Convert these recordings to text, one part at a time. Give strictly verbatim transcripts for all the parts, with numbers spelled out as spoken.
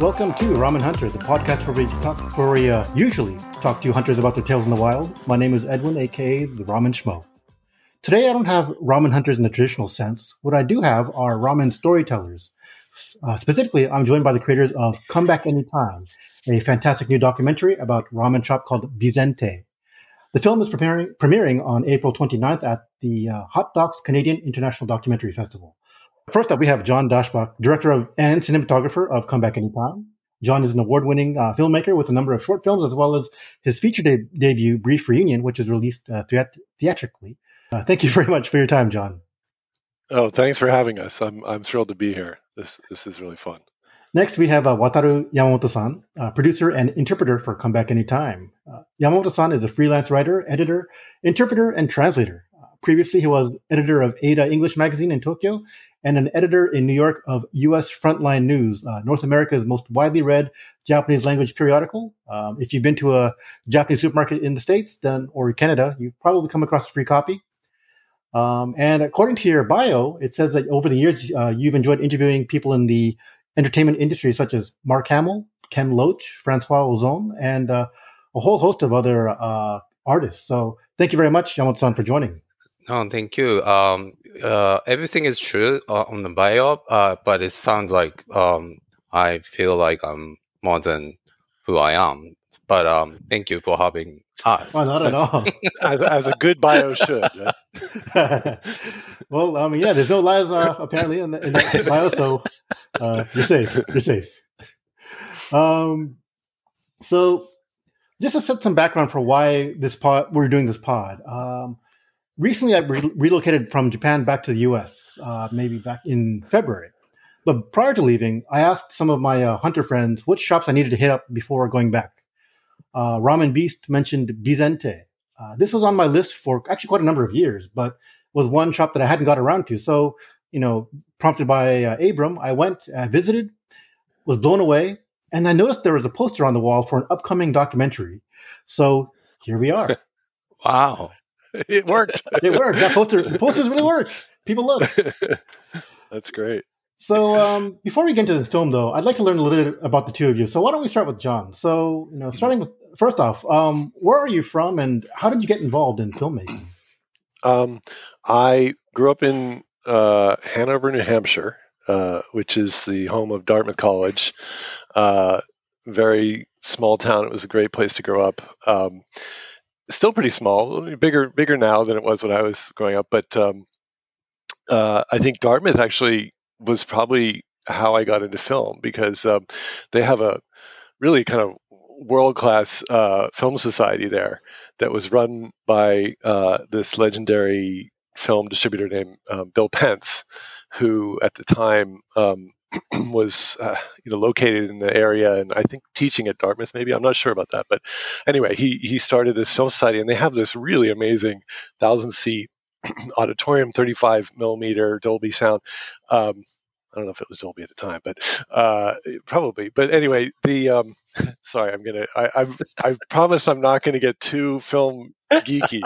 Welcome to Ramen Hunter, the podcast where we talk, where we uh, usually talk to hunters about their tales in the wild. My name is Edwin, aka the Ramen Schmo. Today, I don't have ramen hunters in the traditional sense. What I do have are ramen storytellers. Uh, specifically, I'm joined by the creators of Come Back Anytime, a fantastic new documentary about ramen shop called Bizente. The film is premiering, premiering on April twenty-ninth at the uh, Hot Docs Canadian International Documentary Festival. First up, we have John Dashbach, director of and cinematographer of Come Back Anytime. John is an award-winning uh, filmmaker with a number of short films, as well as his feature de- debut, Brief Reunion, which is released uh, theat- theatrically. Uh, thank you very much for your time, John. Oh, thanks for having us. I'm I'm thrilled to be here. This this is really fun. Next, we have uh, Wataru Yamamoto-san, uh, producer and interpreter for Come Back Anytime. Uh, Yamamoto-san is a freelance writer, editor, interpreter, and translator. Uh, previously, he was editor of Ada English Magazine in Tokyo and an editor in New York of U S Frontline News, uh, North America's most widely read Japanese language periodical. Um, if you've been to a Japanese supermarket in the States then or Canada, you've probably come across a free copy. Um, and according to your bio, it says that over the years, uh, you've enjoyed interviewing people in the entertainment industry, such as Mark Hamill, Ken Loach, Francois Ozon, and uh, a whole host of other uh, artists. So thank you very much, Yamamoto-san, for joining. Oh, thank you. Um, uh, everything is true uh, on the bio, uh, but it sounds like um, I feel like I'm more than who I am. But um, thank you for having us. Oh, not at all. as, as a good bio should. Right? Well, I mean, yeah, there's no lies uh, apparently in, the, in that bio, so uh, you're safe. You're safe. Um, so just to set some background for why this pod, we're doing this pod. Um, recently, I re- relocated from Japan back to the U S, uh, maybe back in February. But prior to leaving, I asked some of my uh, hunter friends which shops I needed to hit up before going back. Uh, Ramen Beast mentioned Bizente. Uh, this was on my list for actually quite a number of years, but was one shop that I hadn't got around to. So, you know, prompted by uh, Abram, I went, I visited, was blown away, and I noticed there was a poster on the wall for an upcoming documentary. So here we are. Wow. It worked. It worked. That poster, the posters really work. People look. That's great. So um, before we get into the film, though, I'd like to learn a little bit about the two of you. So why don't we start with John? So, you know, starting with, first off, um, where are you from and how did you get involved in filmmaking? Um, I grew up in uh, Hanover, New Hampshire, uh, which is the home of Dartmouth College. Uh, very small town. It was a great place to grow up. Um, still pretty small, bigger bigger now than it was when I was growing up. But um, uh, I think Dartmouth actually was probably how I got into film because um, they have a really kind of world-class uh, film society there that was run by uh, this legendary film distributor named um, Bill Pence, who at the time um, was uh, you know located in the area and I think teaching at Dartmouth. Maybe I'm not sure about that, but anyway, he he started this film society and they have this really amazing thousand-seat auditorium, thirty-five millimeter Dolby sound. Um, I don't know if it was Dolby at the time, but uh, probably. But anyway, the um, sorry, I'm gonna. I, I've I promise I'm not gonna get too film geeky.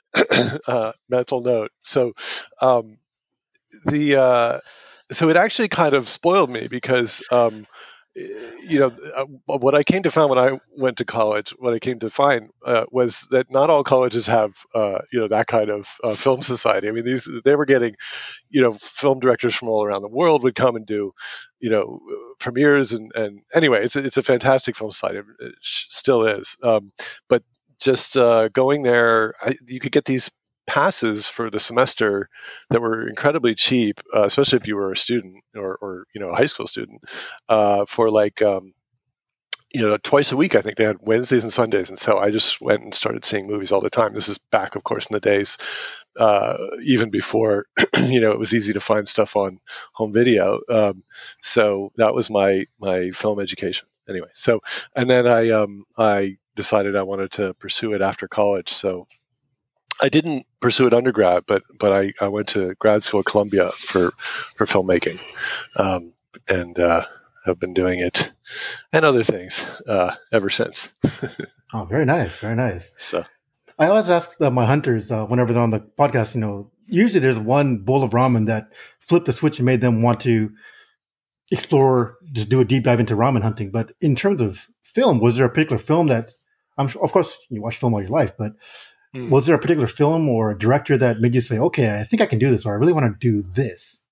uh, mental note. So um, the uh, so it actually kind of spoiled me because. Um, you know, uh, what I came to find when I went to college, what I came to find uh, was that not all colleges have, uh, you know, that kind of uh, film society. I mean, these they were getting, you know, film directors from all around the world would come and do, you know, premieres and, and anyway, it's a, it's a fantastic film society. It still is. Um, but just uh, going there, I, you could get these passes for the semester that were incredibly cheap, uh, especially if you were a student or, or you know a high school student, uh, for like um, you know twice a week. I think they had Wednesdays and Sundays, and so I just went and started seeing movies all the time. This is back, of course, in the days uh, even before you know it was easy to find stuff on home video. Um, so that was my my film education. Anyway, so and then I um, I decided I wanted to pursue it after college. So. I didn't pursue it undergrad, but but I, I went to grad school at Columbia for for filmmaking, um, and uh, have been doing it and other things uh, ever since. Oh, very nice, very nice. So I always ask uh, my hunters uh, whenever they're on the podcast. You know, usually there's one bowl of ramen that flipped the switch and made them want to explore, just do a deep dive into ramen hunting. But in terms of film, was there a particular film that, I'm sure, of course, you watch film all your life, but mm. was there a particular film or a director that made you say, okay, I think I can do this, or I really want to do this?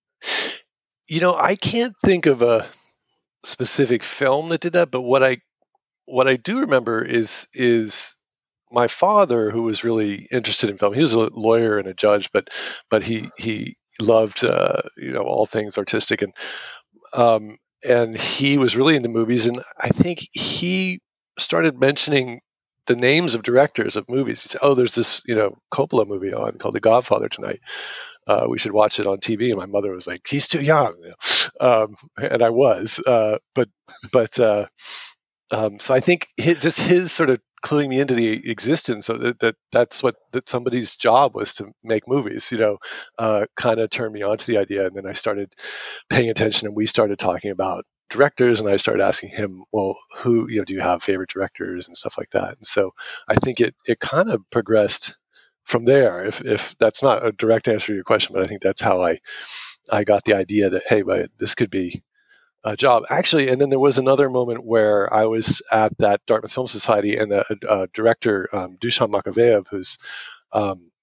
You know, I can't think of a specific film that did that, but what I what I do remember is is my father, who was really interested in film. He was a lawyer and a judge, but but he he loved uh, you know all things artistic, and um, and he was really into movies. And I think he started mentioning the names of directors of movies. He said, "Oh, there's this you know Coppola movie on called The Godfather tonight. Uh, we should watch it on T V." And my mother was like, "He's too young," um, and I was, uh, but but. Uh, Um, so I think his, just his sort of cluing me into the existence of that, that that's what that somebody's job was to make movies, you know, uh, kind of turned me on to the idea. And then I started paying attention, and we started talking about directors, and I started asking him, well, who, you know, do you have favorite directors and stuff like that? And so I think it, it kind of progressed from there. If, if that's not a direct answer to your question, but I think that's how I, I got the idea that, hey, but this could be a job actually. And then there was another moment where I was at that Dartmouth Film Society, and the uh, director um, Dusan Makavejev, who's um,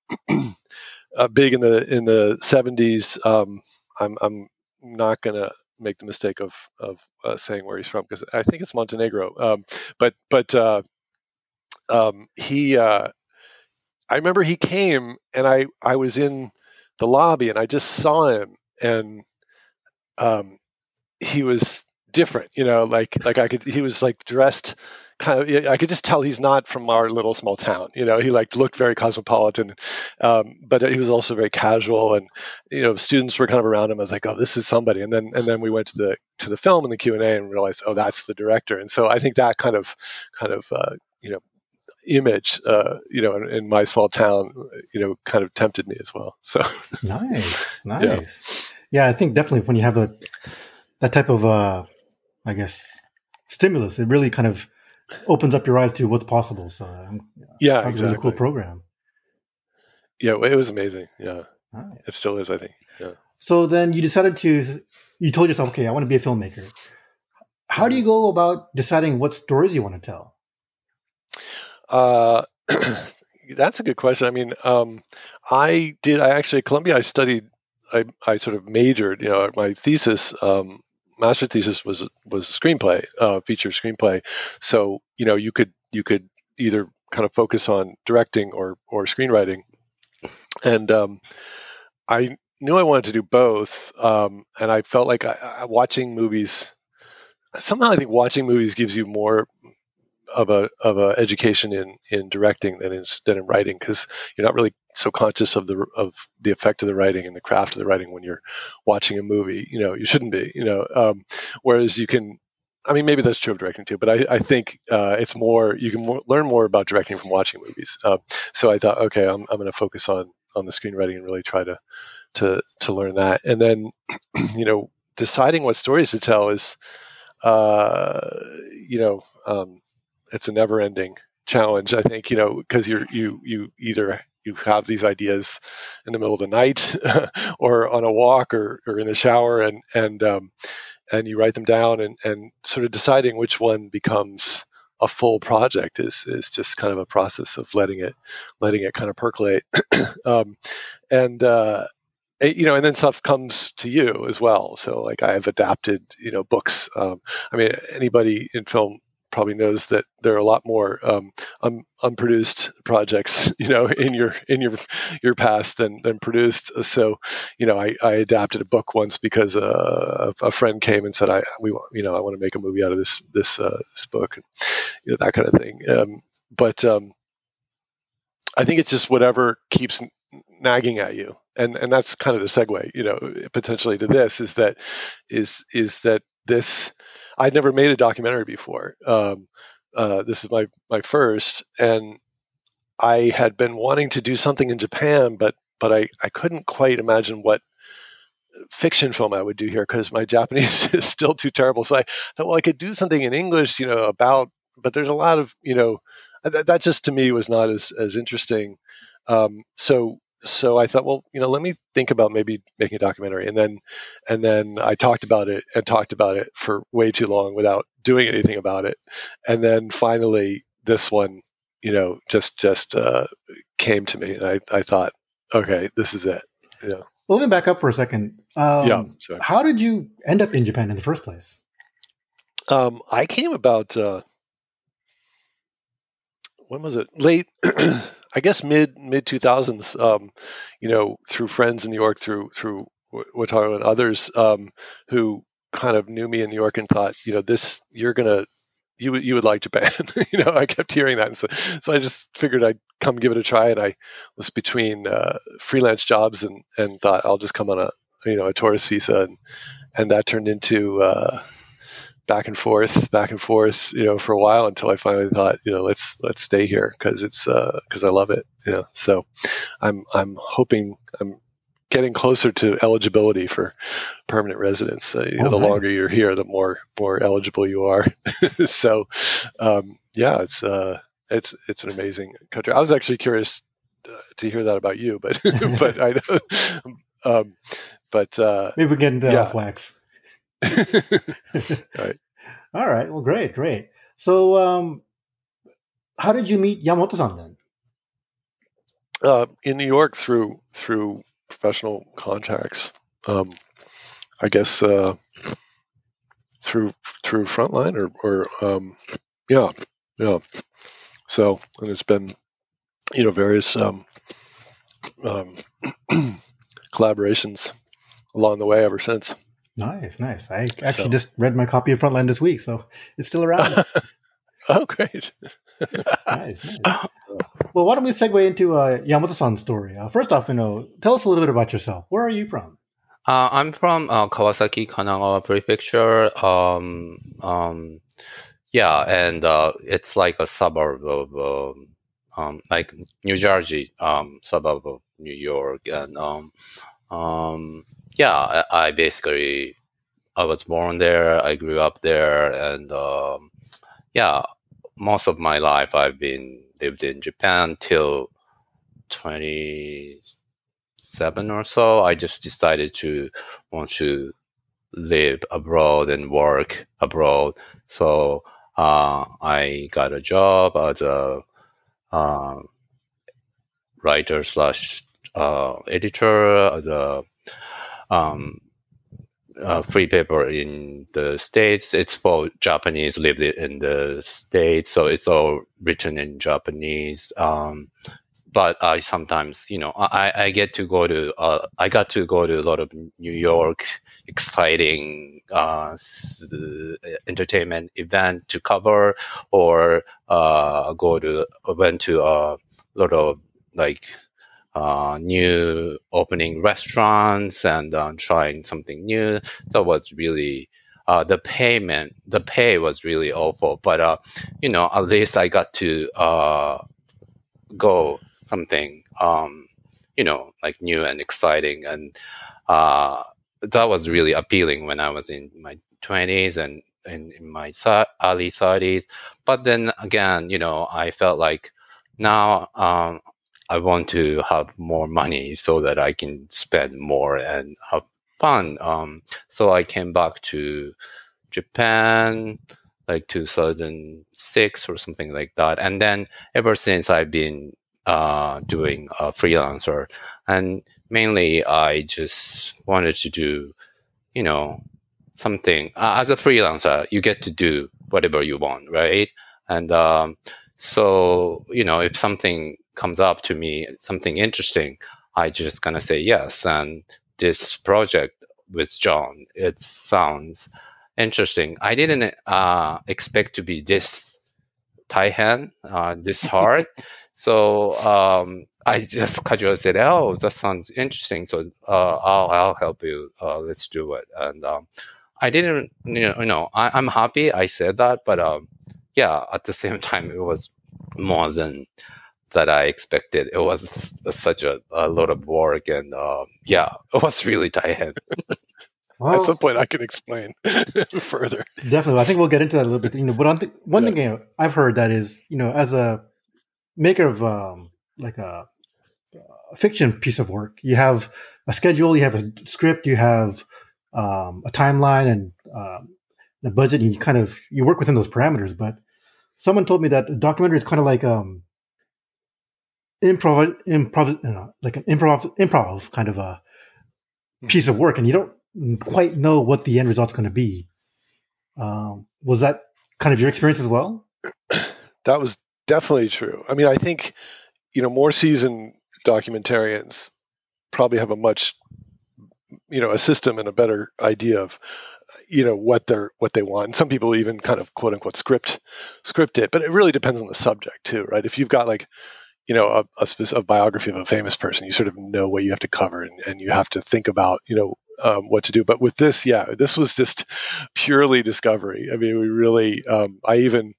uh, big in the in the seventies. Um, I'm I'm not gonna make the mistake of of uh, saying where he's from, because I think it's Montenegro. Um, but but uh, um, he uh, I remember he came, and I I was in the lobby, and I just saw him, and um, he was different, you know, like, like I could, he was like dressed kind of, I could just tell he's not from our little small town, you know, he like looked very cosmopolitan, um, but he was also very casual, and, you know, students were kind of around him. I was like, oh, this is somebody. And then, and then we went to the, to the film and the Q and A and realized, oh, that's the director. And so I think that kind of, kind of, uh, you know, image, uh, you know, in, in my small town, you know, kind of tempted me as well. So nice, nice. Yeah. yeah I think definitely when you have a, that type of, uh, I guess, stimulus, it really kind of opens up your eyes to what's possible. So, um, yeah, sounds exactly. a really cool program. Yeah, it was amazing. Yeah, nice. It still is, I think. Yeah. So then you decided to, you told yourself, okay, I want to be a filmmaker. How mm-hmm. do you go about deciding what stories you want to tell? Uh, that's a good question. I mean, um, I did, I actually, at Columbia, I studied I, I sort of majored, you know, my thesis, um, master thesis was was a screenplay, uh, feature screenplay. So, you know, you could you could either kind of focus on directing or or screenwriting. And um, I knew I wanted to do both, um, and I felt like I, I, watching movies. Somehow, I think watching movies gives you more of a of a education in in directing than in than in writing, because you're not really so conscious of the of the effect of the writing and the craft of the writing when you're watching a movie. You know, you shouldn't be. You know, um, whereas you can. I mean, maybe that's true of directing too, but I, I think uh, it's more you can more, learn more about directing from watching movies. Uh, so I thought, okay, I'm I'm going to focus on on the screenwriting and really try to to to learn that, and then you know, deciding what stories to tell is, uh, you know. Um, it's a never-ending challenge, I think, you know, because you're you you either you have these ideas in the middle of the night or on a walk or, or in the shower, and and um, and you write them down, and, and sort of deciding which one becomes a full project is is just kind of a process of letting it letting it kind of percolate, um, and uh, you know, and then stuff comes to you as well. So like I have adapted, you know, books. Um, I mean, anybody in film probably knows that there are a lot more um, un- unproduced projects, you know, in your in your your past than than produced. So, you know, I, I adapted a book once because uh, a, a friend came and said, I we you know I want to make a movie out of this this uh, this book, and you know, that kind of thing. Um, but um, I think it's just whatever keeps nagging at you, and and that's kind of the segue, you know, potentially to this is that is is that this. I'd never made a documentary before. Um, uh, this is my my first, and I had been wanting to do something in Japan, but but I, I couldn't quite imagine what fiction film I would do here because my Japanese is still too terrible. So I thought, well, I could do something in English, you know, about, but there's a lot of, you know, that, that just to me was not as as interesting. Um, so so I thought, well, you know, let me think about maybe making a documentary. And then, and then I talked about it and talked about it for way too long without doing anything about it. And then finally, this one, you know, just just uh, came to me, and I, I thought, okay, this is it. Yeah. Well, let me back up for a second. Um, yeah. Sorry. How did you end up in Japan in the first place? Um, I came about. Uh, when was it? Late. I guess mid mid two thousands, um, you know, through friends in New York, through through Wataru and others um, who kind of knew me in New York and thought, you know, this you're gonna you would you would like Japan. you know, I kept hearing that, and so so I just figured I'd come give it a try. And I was between uh, freelance jobs and and thought I'll just come on a you know a tourist visa, and and that turned into. Uh, back and forth, back and forth, you know, for a while until I finally thought, you know, let's let's stay here because it's because uh, I love it, you know. So I'm I'm hoping I'm getting closer to eligibility for permanent residence. Uh, Oh, the nice. longer you're here, the more more eligible you are. so um, yeah, it's uh, it's it's an amazing country. I was actually curious uh, to hear that about you, but but I know, um, but uh, Maybe we get into that yeah. off wax. right. All right. Well, great, great. So, um, how did you meet Yamamoto-san then? Uh, in New York through through professional contacts. Um, I guess uh, through through Frontline or or um, yeah yeah. So and it's been you know various um, um, collaborations along the way ever since. Nice, nice. I actually So. just read my copy of Frontline this week, so it's still around. oh, great. nice, nice. Well, why don't we segue into uh, Yamamoto-san's story? Uh, first off, you know, tell us a little bit about yourself. Where are you from? Uh, I'm from uh, Kawasaki, Kanagawa Prefecture. Um, um, yeah, and uh, it's like a suburb of, um, um, like New Jersey, um, suburb of New York, and um, um, yeah, I, I basically I was born there. I grew up there, and um, yeah, most of my life I've been lived in Japan till twenty-seven or so. I just decided to want to live abroad and work abroad. So uh, I got a job as a uh, writer slash uh, editor, as a um, uh, free paper in the States. It's for Japanese lived in the States, so it's all written in Japanese. Um, but I sometimes, you know, I, I get to go to, uh, I got to go to a lot of New York exciting uh, entertainment event to cover, or uh, go to, went to a lot of like uh, new opening restaurants and uh, trying something new. That was really, uh, the payment, the pay was really awful, but, uh, you know, at least I got to, uh, go something, um, you know, like new and exciting. And, uh, that was really appealing when I was in my twenties and, and in my early thirties. But then again, you know, I felt like now, um, I want to have more money so that I can spend more and have fun. Um, so I came back to Japan like two thousand six or something like that. And then ever since I've been uh, doing a freelancer, and mainly I just wanted to do, you know, something uh, as a freelancer. You get to do whatever you want, right? And um, so, you know, if something comes up to me, something interesting, I just gonna say yes. And this project with John, it sounds interesting. I didn't uh, expect to be this taihen, uh, this hard. so um, I just casually said, "Oh, that sounds interesting. So uh, I'll I'll help you. Uh, let's do it." And um, I didn't, you know, you know I, I'm happy I said that, but um, yeah, at the same time, it was more than that I expected. It was such a, a lot of work, and uh, yeah, it was really tight. Well, at some point, I can explain further. Definitely, I think we'll get into that a little bit. You know, but one, th- one yeah. thing you know, I've heard that is, you know, as a maker of um, like a a fiction piece of work. You have a schedule, you have a script, you have um, a timeline and um, a budget, and you kind of you work within those parameters. But someone told me that the documentary is kind of like um, improv, improv, you know, like an improv, improv kind of a piece of work, and you don't quite know what the end result's going to be. Um, was that kind of your experience as well? That was definitely true. I mean, I think, you know, more seasoned documentarians probably have a much, you know, a system and a better idea of, you know, what they're what they want. And some people even kind of quote unquote script script it, but it really depends on the subject too, right? If you've got like, you know, a, a, spec- a biography of a famous person, you sort of know what you have to cover, and, and you have to think about, you know, um, what to do. But with this, yeah, this was just purely discovery. I mean, we really, um, I even,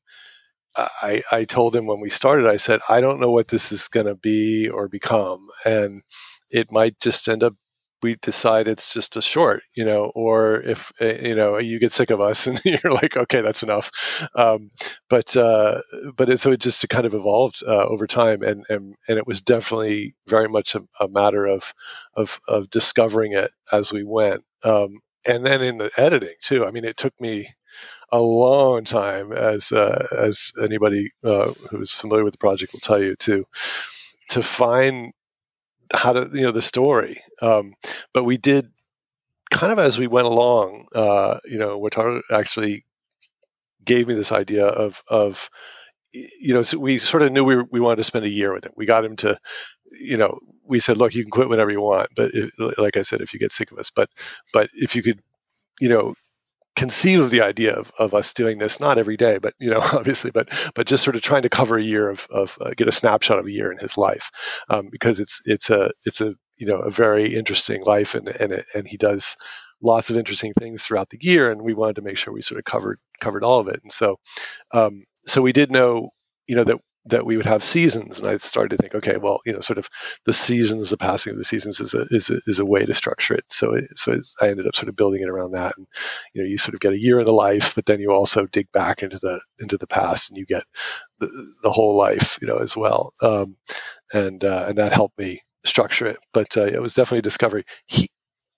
I, I told him when we started, I said, I don't know what this is going to be or become. And it might just end up, we decide it's just a short, you know, or if, uh, you know, you get sick of us and you're like, okay, that's enough. Um, but, uh, but it, so it just kind of evolved uh, over time. And, and, and it was definitely very much a, a matter of, of, of discovering it as we went. Um, and then in the editing too, I mean, it took me a long time, as uh, as anybody uh, who's familiar with the project will tell you, to to find how to, you know, the story. Um, but we did kind of as we went along. Uh, you know, Wataru actually gave me this idea of of you know, so we sort of knew we were, we wanted to spend a year with him. We got him to, you know, we said, look, you can quit whenever you want, but if, like I said, if you get sick of us, but but if you could, you know, conceive of the idea of, of us doing this, not every day, but, you know, obviously, but, but just sort of trying to cover a year of, of uh, get a snapshot of a year in his life. Um, because it's, it's a, it's a, you know, a very interesting life, and, and, it, and he does lots of interesting things throughout the year. And we wanted to make sure we sort of covered, covered all of it. And so, um, so we did know, you know, that, that we would have seasons, and I started to think, okay, well, you know, sort of the seasons, the passing of the seasons is a is a, is a way to structure it. So, it, so it's, I ended up sort of building it around that, and you know, you sort of get a year in the life, but then you also dig back into the into the past, and you get the, the whole life, you know, as well. Um, and uh, and that helped me structure it. But uh, it was definitely a discovery. He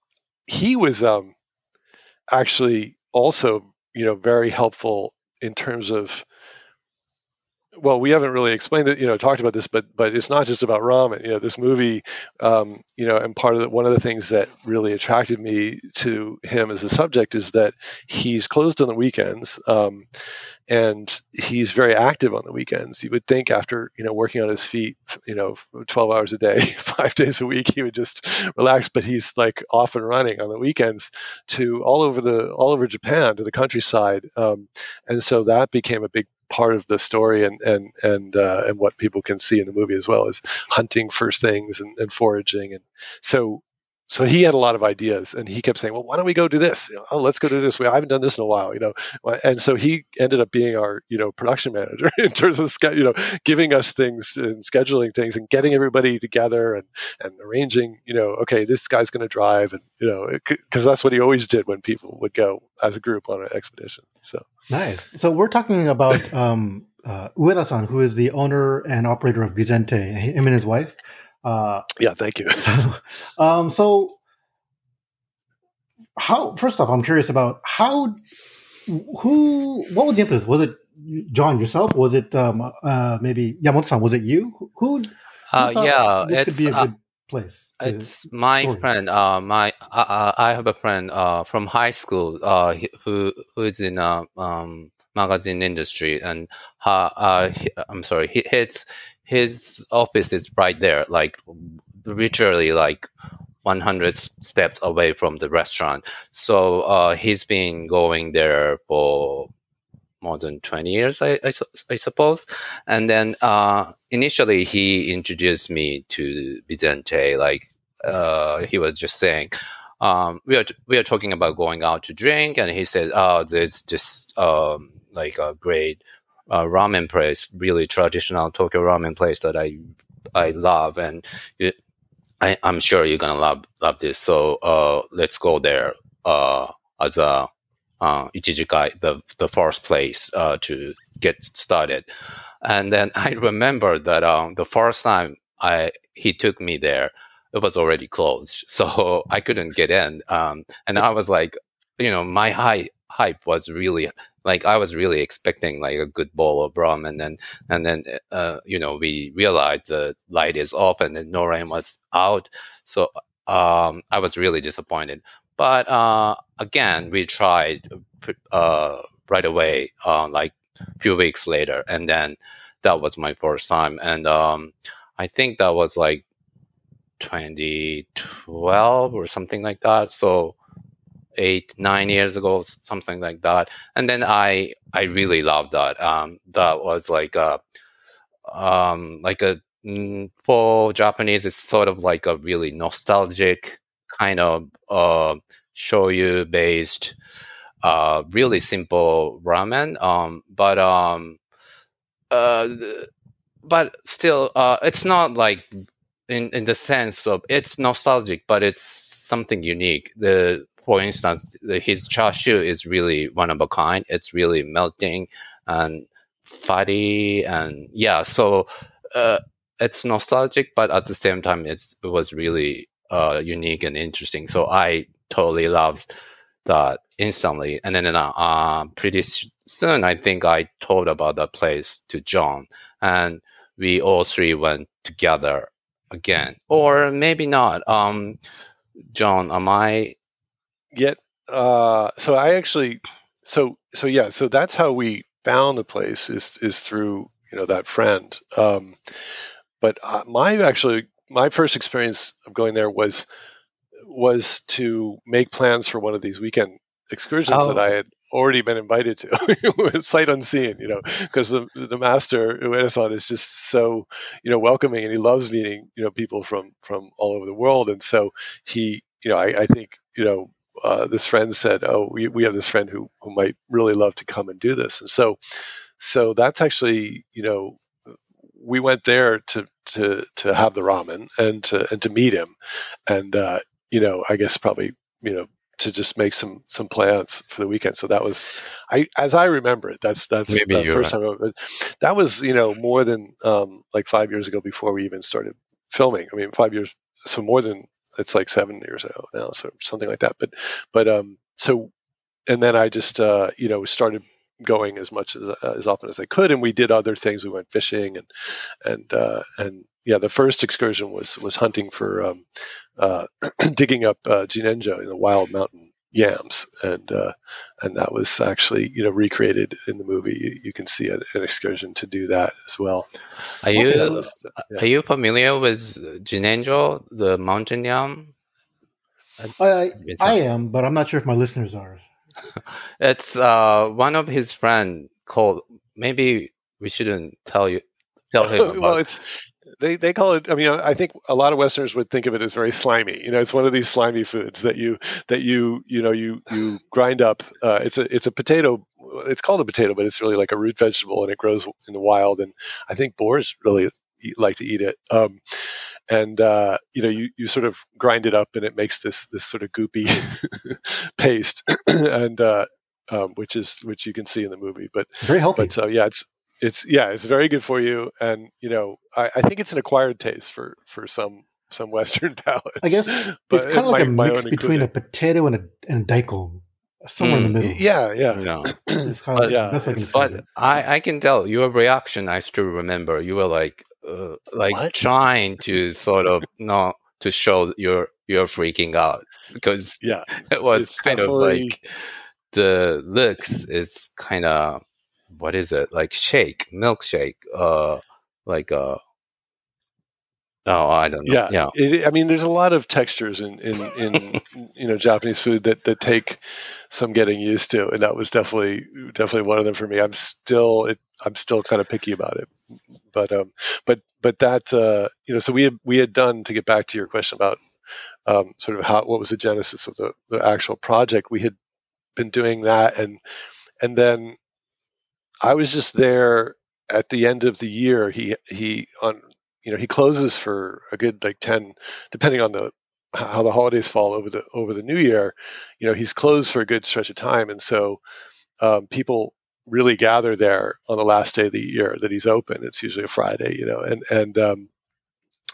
he was um, actually also, you know, very helpful in terms of. Well, we haven't really explained it, you know, talked about this, but but it's not just about ramen. You know, this movie, um, you know, and part of the, one of the things that really attracted me to him as a subject is that he's closed on the weekends, um, and he's very active on the weekends. You would think after, you know, working on his feet, you know, twelve hours a day, five days a week, he would just relax, but he's like off and running on the weekends to all over the all over Japan, to the countryside, um, and so that became a big part of the story, and and and uh, and what people can see in the movie as well, is hunting first things and, and foraging, and so so he had a lot of ideas, and he kept saying, well, why don't we go do this? You know, oh, let's go do this. We I haven't done this in a while, you know. And so he ended up being our, you know, production manager in terms of, you know, giving us things and scheduling things and getting everybody together and and arranging, you know, okay, this guy's going to drive, and you know, because that's what he always did when people would go as a group on an expedition. So nice. So we're talking about um, uh, Ueda-san, who is the owner and operator of Bizente, him and his wife. Uh, yeah, thank you. So, um, so how? First off, I'm curious about how, who, what was the impetus? Was it John yourself? Was it um, uh, maybe Yamamoto-san? Was it you? Who? who uh, yeah, this could be a uh, good place. It's my story. friend. Uh, my uh, I have a friend uh, from high school uh, who who is in a um, magazine industry, and uh, uh, he, I'm sorry, he, his his office is right there, like literally like one hundred steps away from the restaurant. So uh, he's been going there for more than twenty years, I, I, I suppose. And then uh, initially he introduced me to Bizente. Like uh, he was just saying, um, we are we are talking about going out to drink, and he said, "Oh, there's just um, like a great uh, ramen place, really traditional Tokyo ramen place that I I love, and it, I, I'm sure you're gonna love love this. So uh, let's go there uh, as a uh, ichijikai, the the first place uh, to get started." And then I remember that um, the first time I he took me there. It was already closed, so I couldn't get in. Um, and I was like, you know, my high hype was really like I was really expecting like a good bowl of ramen, and and then uh, you know, we realized the light is off and then Norain was out, so um, I was really disappointed. But uh, again, we tried uh, right away, uh, like a few weeks later, and then that was my first time, and um, I think that was like twenty twelve or something like that. So eight, nine years ago, something like that. And then I, I really loved that. Um, that was like a, um, like a, mm, for Japanese, it's sort of like a really nostalgic kind of, uh, shoyu based, uh, really simple ramen. Um, but, um, uh, but still, uh, it's not like in, in the sense of it's nostalgic, but it's something unique. The, for instance, the, his chashu is really one of a kind. It's really melting and fatty, and yeah, so uh, it's nostalgic, but at the same time, it's it was really uh, unique and interesting. So I totally loved that instantly. And then uh, pretty soon, I think I told about that place to John, and we all three went together again, or maybe not. Um, John, am I? Yet, uh, so I actually, so so yeah, so that's how we found the place is is through you know that friend. Um, but uh, my actually my first experience of going there was was to make plans for one of these weekend excursions Oh. that I had already been invited to, sight unseen, you know, because the the master Ueda-san is just so you know welcoming, and he loves meeting you know people from from all over the world, and so he you know I, I think you know. Uh, this friend said, "Oh, we, we have this friend who, who might really love to come and do this," and so, so that's actually, you know, we went there to to to have the ramen and to and to meet him, and uh, you know, I guess probably you know to just make some some plans for the weekend. So that was, I as I remember it, that's that's Maybe the you're first right. time. I, that was you know more than um, like five years ago before we even started filming. I mean, five years, so more than. It's like seven years ago now, so something like that. But, but um, so, and then I just uh, you know started going as much as uh, as often as I could, and we did other things. We went fishing and and uh, and yeah, the first excursion was was hunting for um, uh, digging up uh, jinenjo in the wild mountain yams, and uh, and that was actually you know recreated in the movie. You, you can see an, an excursion to do that as well. Are you Okay, That so- was, yeah. are you familiar with Jinenjo, the mountain yam? I It's I not- am, but I'm not sure if my listeners are. It's uh one of his friend called. Maybe we shouldn't tell you tell him about. Well, it's they they call it. I mean, I think a lot of Westerners would think of it as very slimy. You know, it's one of these slimy foods that you that you you know you you grind up. Uh, it's a it's a potato. It's called a potato, but it's really like a root vegetable, and it grows in the wild. And I think boars really eat, like to eat it. Um, and uh, you know, you you sort of grind it up, and it makes this this sort of goopy paste, and uh, um, which is which you can see in the movie. But Very healthy. but uh, yeah, it's it's yeah, it's very good for you, and you know, I, I think it's an acquired taste for for some some Western palates. I guess but it's kind of like my, a my mix own between a included. potato and a and a daikon, somewhere in the Mm. middle. Yeah, yeah. You know, It's kind of But- Yeah, that's what I can it's- describe but it. I I can tell your reaction. I still remember you were like uh, like What? trying to sort of not to show you're you're freaking out because Yeah, it was it's kind of definitely- like the looks is kind of what is it like shake milkshake uh like uh oh I don't know yeah. yeah It, I mean, there's a lot of textures in in, in you know Japanese food that that take some getting used to, and that was definitely definitely one of them for me. I'm still it, I'm still kind of picky about it, but um, but but that uh, you know, so we had we had done, to get back to your question about um, sort of how what was the genesis of the the actual project. We had been doing that, and and then I was just there at the end of the year. He he on you know he closes for a good like ten, depending on the how the holidays fall over the over the new year. You know, he's closed for a good stretch of time, and so um, people really gather there on the last day of the year that he's open. It's usually a Friday, you know, and and um,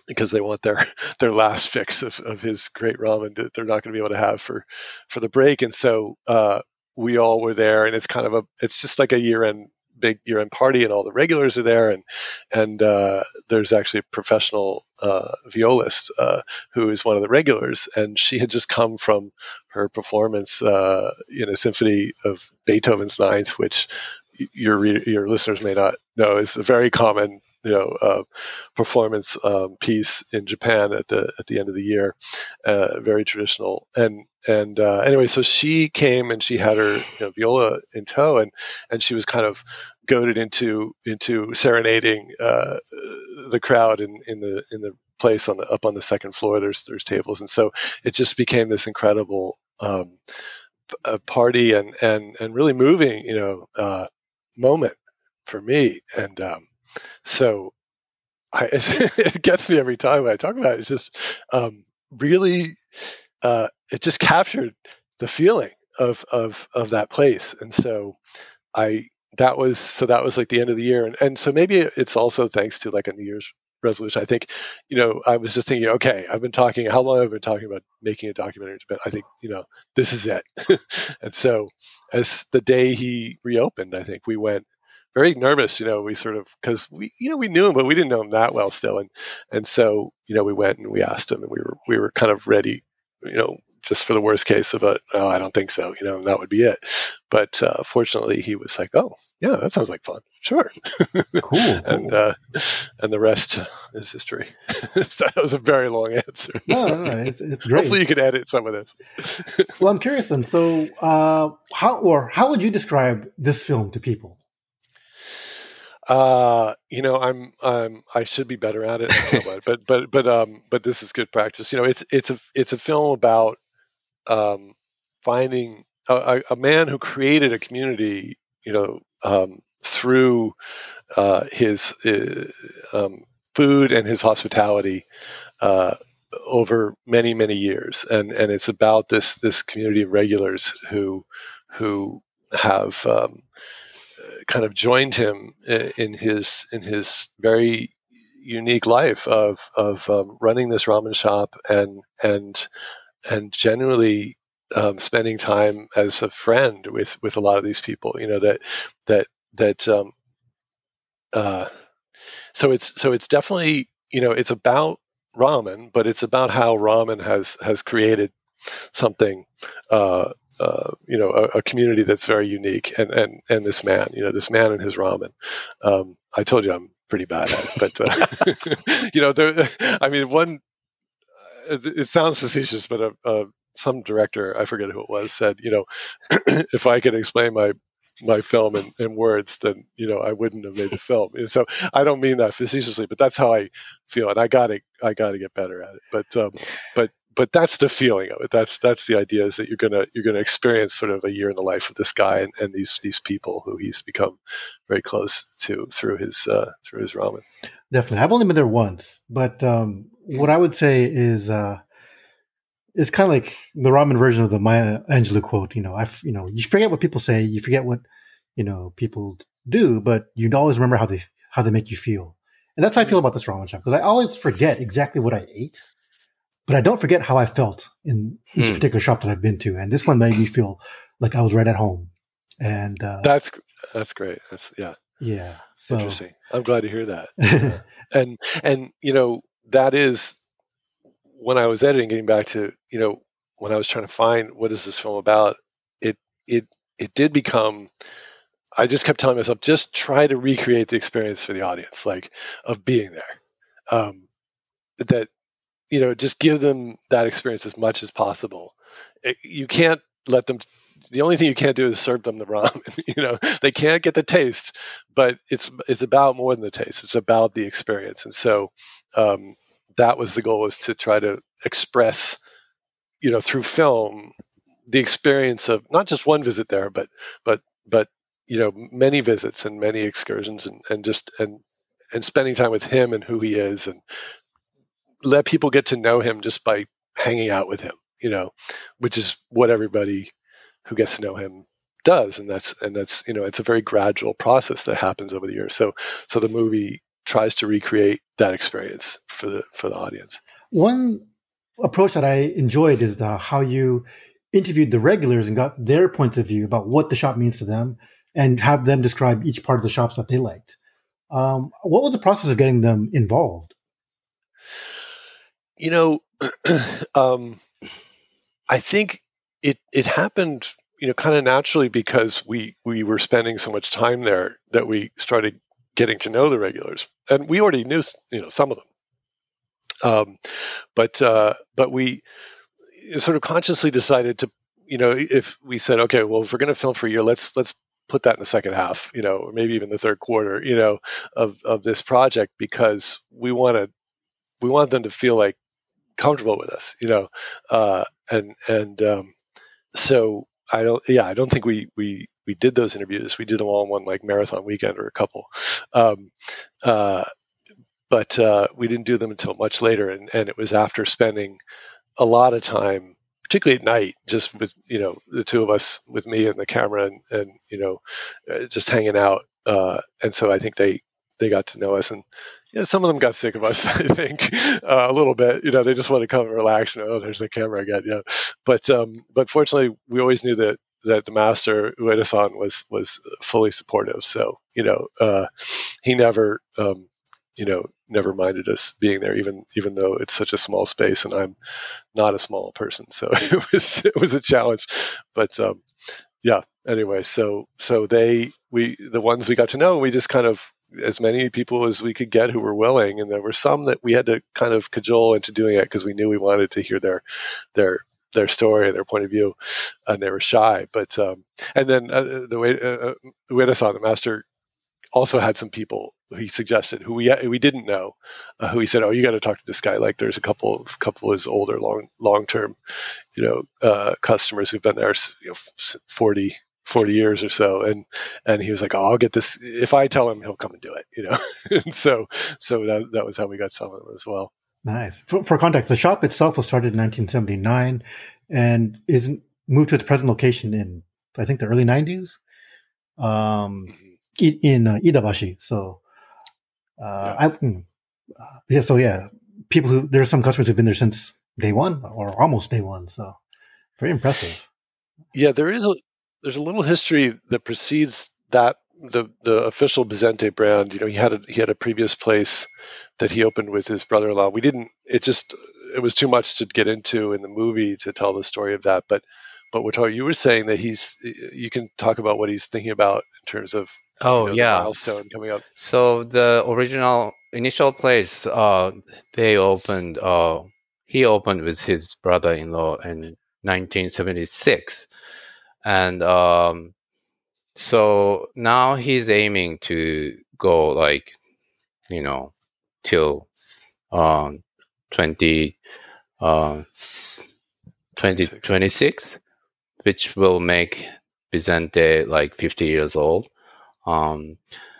because they want their their last fix of, of his great ramen that they're not going to be able to have for for the break. And so uh, we all were there, and it's kind of a it's just like a year end big year end party, and all the regulars are there, and and uh, there's actually a professional uh, violist uh, who is one of the regulars, and she had just come from her performance uh, in a symphony of Beethoven's Ninth, which your your listeners may not know is a very common you know uh, performance um, piece in Japan at the at the end of the year, uh, very traditional. And and uh, anyway, so she came and she had her you know, viola in tow, and and she was kind of goaded into into serenading uh, the crowd in, in the in the place on the up on the second floor. There's there's tables, and so it just became this incredible um, a party and and and really moving you know uh, moment for me. And um, so I, it gets me every time when I talk about it. It's just um, really, uh, it just captured the feeling of, of, of that place. And so I, that was, so that was like the end of the year. And, and so maybe it's also thanks to like a New Year's resolution. I think, you know, I was just thinking, okay, I've been talking, how long have I been talking about making a documentary in Japan? I think, you know, this is it. And so as the day he reopened, I think we went, very nervous, you know, we sort of, because we, you know, we knew him, but we didn't know him that well still. And, and so, you know, we went and we asked him, and we were, we were kind of ready, you know, just for the worst case of a, oh, I don't think so, you know, and that would be it. But uh, fortunately he was like, oh yeah, that sounds like fun. Sure. Cool. and, uh, and the rest is history. So that was a very long answer. No, no, no, it's, it's great. Hopefully you can edit some of this. Well, I'm curious then. So uh, how, or how would you describe this film to people? Uh, you know, I'm, I'm, I should be better at it, but, but, but, um, but this is good practice. You know, it's, it's a, it's a film about, um, finding a, a man who created a community, you know, um, through, uh, his, uh, um, food and his hospitality, uh, over many, many years. And, and it's about this, this community of regulars who, who have, um, kind of joined him in his in his very unique life of of um, running this ramen shop and and and generally um, spending time as a friend with with a lot of these people. You know that that that um, uh, so it's so it's definitely you know it's about ramen, but it's about how ramen has has created something. Uh, Uh, you know, a, a community that's very unique, and, and, and this man, you know, this man and his ramen. Um, I told you I'm pretty bad at it, but, uh, you know, there, I mean, one, it, it sounds facetious, but uh, uh, some director, I forget who it was, said, you know, if I could explain my, my film in, in words, then, you know, I wouldn't have made the film. And so I don't mean that facetiously, but that's how I feel. And I gotta, I gotta get better at it. But, um, but, But that's the feeling of it. That's that's the idea is that you're gonna you're gonna experience sort of a year in the life of this guy and, and these these people who he's become very close to through his uh, through his ramen. Definitely, I've only been there once, but um, what I would say is uh, it's kind of like the ramen version of the Maya Angelou quote. You know, I you know you forget what people say, you forget what you know people do, but you always remember how they how they make you feel, and that's how I feel about this ramen shop because I always forget exactly what I ate. But I don't forget how I felt in each hmm. particular shop that I've been to. And this one made me feel like I was right at home. And uh, that's that's great. That's yeah. Yeah. So. Interesting. I'm glad to hear that. uh, and and you know, that is when I was editing, getting back to, you know, when I was trying to find what is this film about, it it it did become I just kept telling myself, just try to recreate the experience for the audience, like of being there. Um that you know, just give them that experience as much as possible. It, you can't let them, the only thing you can't do is serve them the ramen. You know, they can't get the taste, but it's, it's about more than the taste. It's about the experience. And so um, that was the goal, was to try to express, you know, through film, the experience of not just one visit there, but, but, but, you know, many visits and many excursions and, and just, and, and spending time with him and who he is, and let people get to know him just by hanging out with him, you know, which is what everybody who gets to know him does. And that's, and that's, you know, it's a very gradual process that happens over the years. So, so the movie tries to recreate that experience for the for the audience. One approach that I enjoyed is the, how you interviewed the regulars and got their points of view about what the shop means to them, and have them describe each part of the shops that they liked. Um, what was the process of getting them involved? You know, um, I think it it happened, you know, kind of naturally because we we were spending so much time there that we started getting to know the regulars, and we already knew, you know, some of them. Um, but uh, but we sort of consciously decided to, you know, if we said, okay, well, if we're going to film for a year, let's let's put that in the second half, you know, or maybe even the third quarter, you know, of of this project, because we wanted we wanted them to feel like comfortable with us, you know, uh, and and um, so I don't, yeah, I don't think we we we did those interviews. We did them all in one like marathon weekend or a couple. Um, uh, But uh, we didn't do them until much later, and, and it was after spending a lot of time, particularly at night, just with, you know, the two of us, with me and the camera, and, and you know, uh, just hanging out. Uh, and so I think they they got to know us, and yeah, some of them got sick of us. I think uh, a little bit. You know, they just want to come and relax. And, oh, there's the camera again. Yeah, but um, but fortunately, we always knew that that the master Ueda-san was was fully supportive. So you know, uh, he never. Um, you know, never minded us being there, even even though it's such a small space, and I'm not a small person, so it was it was a challenge. But um, yeah, anyway, so so they we the ones we got to know, we just kind of, as many people as we could get who were willing, and there were some that we had to kind of cajole into doing it because we knew we wanted to hear their their their story and their point of view, and they were shy. But um, and then uh, the way uh, Ueda-san, the master, also had some people he suggested who we we didn't know, uh, who he said, "Oh, you got to talk to this guy." Like, there's a couple of couple of his older long long term, you know, uh, customers who've been there, you know, forty, forty years or so, and and he was like, "Oh, I'll get this. If I tell him, he'll come and do it." You know, and so so that that was how we got some of them as well. Nice. For, for context, the shop itself was started in nineteen seventy-nine and is moved to its present location in, I think, the early nineties. Um. Mm-hmm. In uh, Iidabashi, so uh, yeah. I, uh, yeah, so yeah, people who there are some customers who've been there since day one or almost day one, so very impressive. Yeah, there is a there's a little history that precedes that the the official Bizente brand. You know, he had a he had a previous place that he opened with his brother-in-law. We didn't. It just it was too much to get into in the movie to tell the story of that, but. But what you were saying that he's, you can talk about what he's thinking about in terms of oh you know, yeah the milestone coming up. So the original initial place, uh, they opened. Uh, he opened with his brother-in-law in nineteen seventy-six, and um, so now he's aiming to go like, you know, till um twenty uh twenty twenty-six. Which will make Bizente like fifty years old. Um,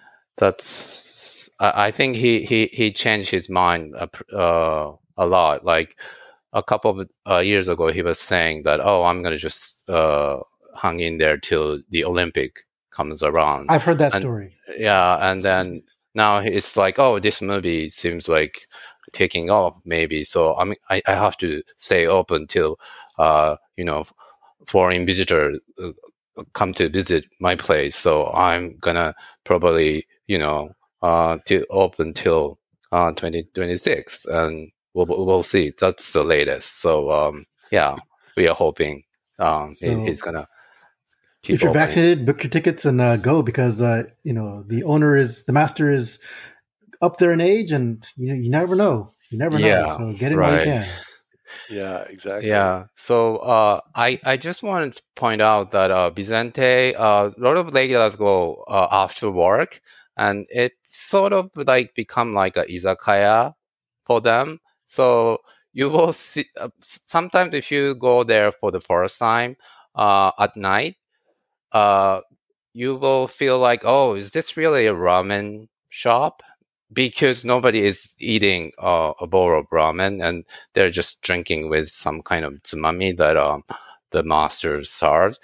that's I, I think he, he, he changed his mind uh, a lot. Like a couple of uh, years ago, he was saying that, oh, I'm gonna just uh, hang in there till the Olympic comes around. I've heard that and, story. Yeah, and then now it's like, oh, this movie seems like taking off, maybe. So I mean, I, I have to stay open till uh, you know. foreign visitors uh, come to visit my place, so I'm gonna probably, you know, uh, to open till uh, twenty twenty-six, and we'll we'll see. That's the latest. So um, yeah, we are hoping um, so he, he's gonna. Keep if you're opening. vaccinated, book your tickets and uh, go, because uh, you know the owner is the master is up there in age, and you know you never know. You never know. Yeah, so get in right. while you can. Yeah, exactly. Yeah. So uh, I I just wanted to point out that uh, Bizente, uh, a lot of regulars go uh, after work, and it sort of like become like a izakaya for them. So you will see uh, sometimes if you go there for the first time uh, at night, uh, you will feel like, oh, is this really a ramen shop? Because nobody is eating uh, a bowl of ramen, and they're just drinking with some kind of tsumami that um, the master serves.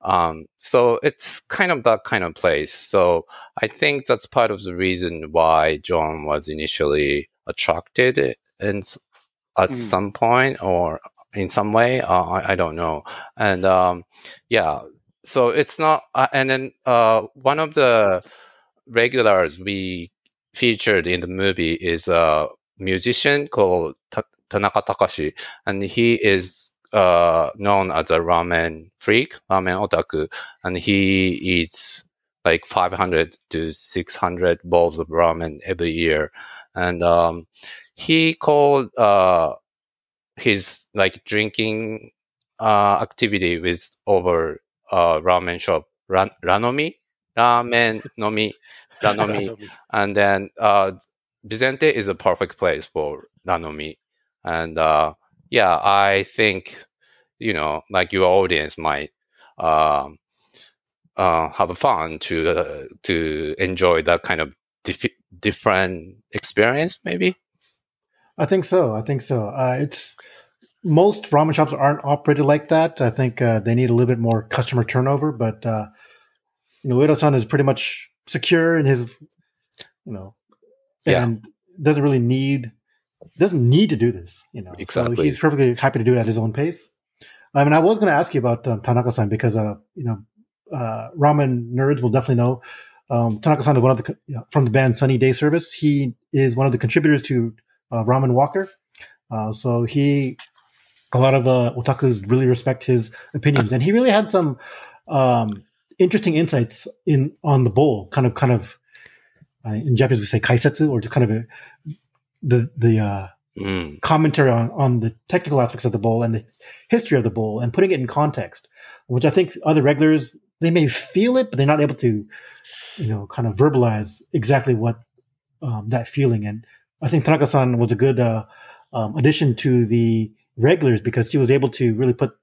Um, so it's kind of that kind of place. So I think that's part of the reason why John was initially attracted and at mm. some point or in some way. Uh, I, I don't know. And um, yeah, so it's not. Uh, and then uh, one of the regulars we featured in the movie is a musician called Ta- Tanaka Takashi, and he is uh, known as a ramen freak, ramen otaku, and he eats like five hundred to six hundred bowls of ramen every year. And um, he called uh, his like drinking uh, activity with over uh, ramen shop, Ran- Ranomi, ramen nomi, Ranomi, and then uh, Vicente is a perfect place for Ranomi, and uh, yeah, I think you know, like your audience might um, uh, have fun to uh, to enjoy that kind of dif- different experience, maybe. I think so. I think so. Uh, it's most ramen shops aren't operated like that. I think uh, they need a little bit more customer turnover, but uh, you know, Ueda-san is pretty much secure in his, you know, and yeah. doesn't really need doesn't need to do this. You know, exactly. So he's perfectly happy to do it at his own pace. I mean, I was going to ask you about um, Tanaka-san because uh, you know, uh, ramen nerds will definitely know. Um, Tanaka-san is one of the you know, from the band Sunny Day Service. He is one of the contributors to uh, Ramen Walker. Uh, so he, a lot of uh, otakus really respect his opinions, and he really had some um, interesting insights in on the bowl. Kind of, kind of uh, in Japanese we say kaisetsu, or just kind of a, the the uh, mm. commentary on on the technical aspects of the bowl and the history of the bowl, and putting it in context, which I think other regulars, they may feel it, but they're not able to, you know, kind of verbalize exactly what um, that feeling. And I think Tanaka-san was a good uh, um, addition to the regulars because he was able to really put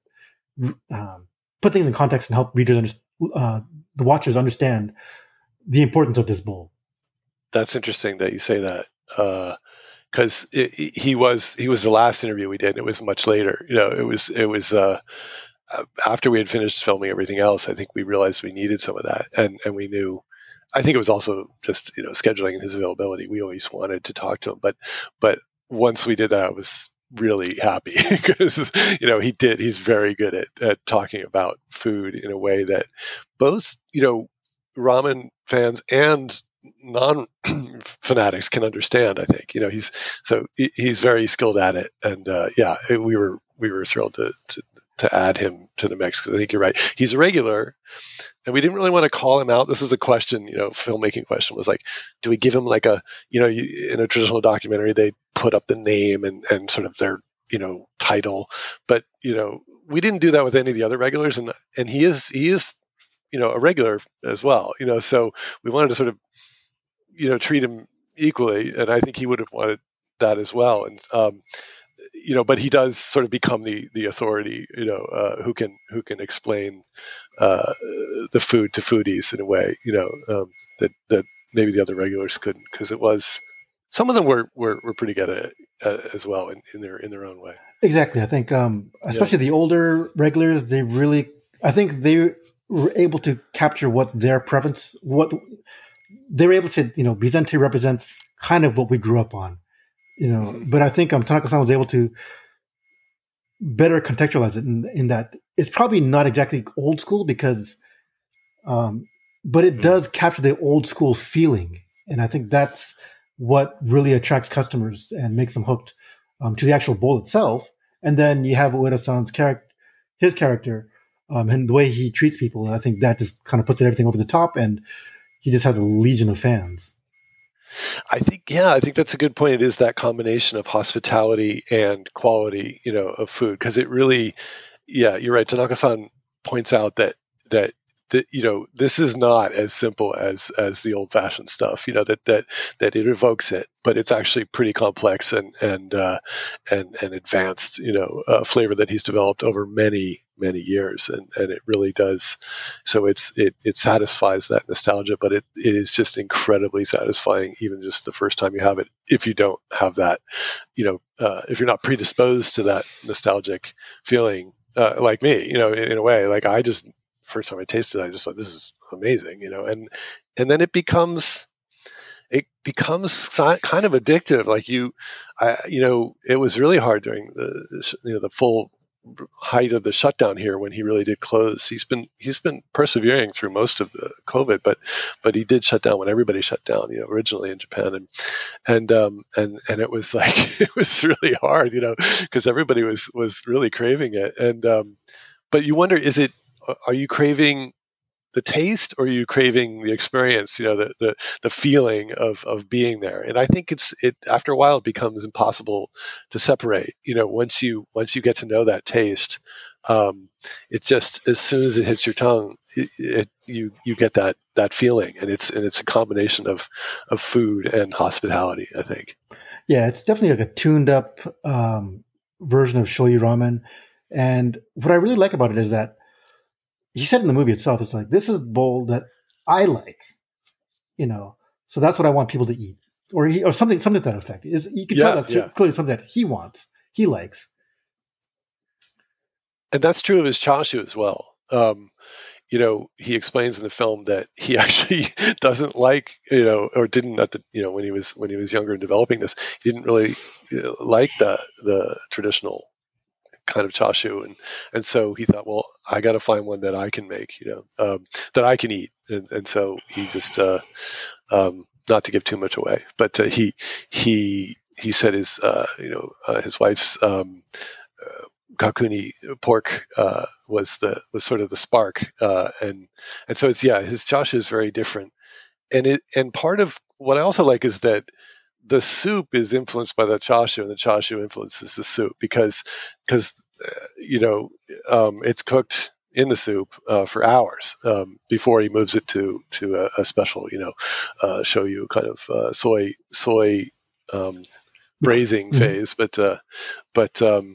um, put things in context and help readers, under, uh, the watchers, understand the importance of this bowl. That's interesting that you say that, because uh, he was he was the last interview we did. And it was much later. You know, it was it was uh, after we had finished filming everything else. I think we realized we needed some of that, and and we knew. I think it was also just, you know, scheduling and his availability. We always wanted to talk to him, but but once we did that, I was really happy because, you know, he did. He's very good at, at talking about food in a way that both, you know, ramen fans and non-fanatics can understand. I think, you know, he's so he's very skilled at it, and uh, yeah, it, we were we were thrilled to, to to add him to the mix because I think you're right. He's a regular. And we didn't really want to call him out. This is a question, you know, filmmaking question was like, do we give him like a, you know, you, in a traditional documentary, they put up the name and, and sort of their, you know, title. But, you know, we didn't do that with any of the other regulars. And, and he is, he is, you know, a regular as well, you know, so we wanted to sort of, you know, treat him equally. And I think he would have wanted that as well. And, um, you know, but he does sort of become the the authority, you know, uh, who can who can explain uh, the food to foodies in a way, you know, um, that that maybe the other regulars couldn't, because it was some of them were were, were pretty good at it uh, as well in, in their in their own way. Exactly, I think, um, especially yeah. the older regulars, they really, I think they were able to capture what their preference, what they were able to, you know, Vicente represents kind of what we grew up on. You know, mm-hmm. but I think um, Tanaka-san was able to better contextualize it in, in that it's probably not exactly old school because, um, but it mm-hmm. does capture the old school feeling. And I think that's what really attracts customers and makes them hooked um, to the actual bowl itself. And then you have Ueda-san's character, his character, um, and the way he treats people. And I think that just kind of puts everything over the top, and he just has a legion of fans. I think, yeah, I think that's a good point. It is that combination of hospitality and quality, you know, of food. Because it really, yeah, you're right. Tanaka-san points out that that that you know, this is not as simple as as the old fashioned stuff. You know, that that that it evokes it, but it's actually pretty complex and and uh, and and advanced, you know, uh, flavor that he's developed over many many years, and and it really does. So it's it it satisfies that nostalgia, but it, it is just incredibly satisfying, even just the first time you have it. If you don't have that, you know, uh, if you're not predisposed to that nostalgic feeling, uh, like me, you know, in, in a way, like I just first time I tasted it, I just thought, this is amazing, you know, and, and then it becomes, it becomes kind of addictive. Like you, I, you know, it was really hard during the, you know, the full height of the shutdown here when he really did close. He's been, he's been persevering through most of the COVID, but, but he did shut down when everybody shut down, you know, originally in Japan. And, and, um, and, and it was like, it was really hard, you know, because everybody was, was really craving it. And, um, but you wonder, is it, are you craving the taste, or are you craving the experience, you know, the, the, the feeling of, of being there? And I think it's, it, after a while it becomes impossible to separate, you know, once you, once you get to know that taste, um, it just, as soon as it hits your tongue, it, it, you, you get that, that feeling. And it's, and it's a combination of, of food and hospitality, I think. Yeah. It's definitely like a tuned up, um, version of shoyu ramen. And what I really like about it is that he said in the movie itself, it's like, this is bowl that I like, you know, so that's what I want people to eat, or he, or something, something to that effect. Is you can yeah, tell that's yeah. clearly something that he wants, he likes, and that's true of his chashu as well. Um, you know, he explains in the film that he actually doesn't like, you know, or didn't at the, you know, when he was when he was younger and developing this, he didn't really you know, like the the traditional kind of chashu, and and so he thought, well, I got to find one that I can make, you know, um, that I can eat, and and so he just, uh, um, not to give too much away, but uh, he he he said his uh, you know uh, his wife's um, uh, kakuni pork uh, was the was sort of the spark, uh, and and so it's yeah, his chashu is very different, and it and part of what I also like is that the soup is influenced by the chashu, and the chashu influences the soup because, because uh, you know, um, it's cooked in the soup uh, for hours um, before he moves it to to a, a special, you know, uh, shoyu kind of uh, soy soy um, braising mm-hmm. phase. But uh, but um,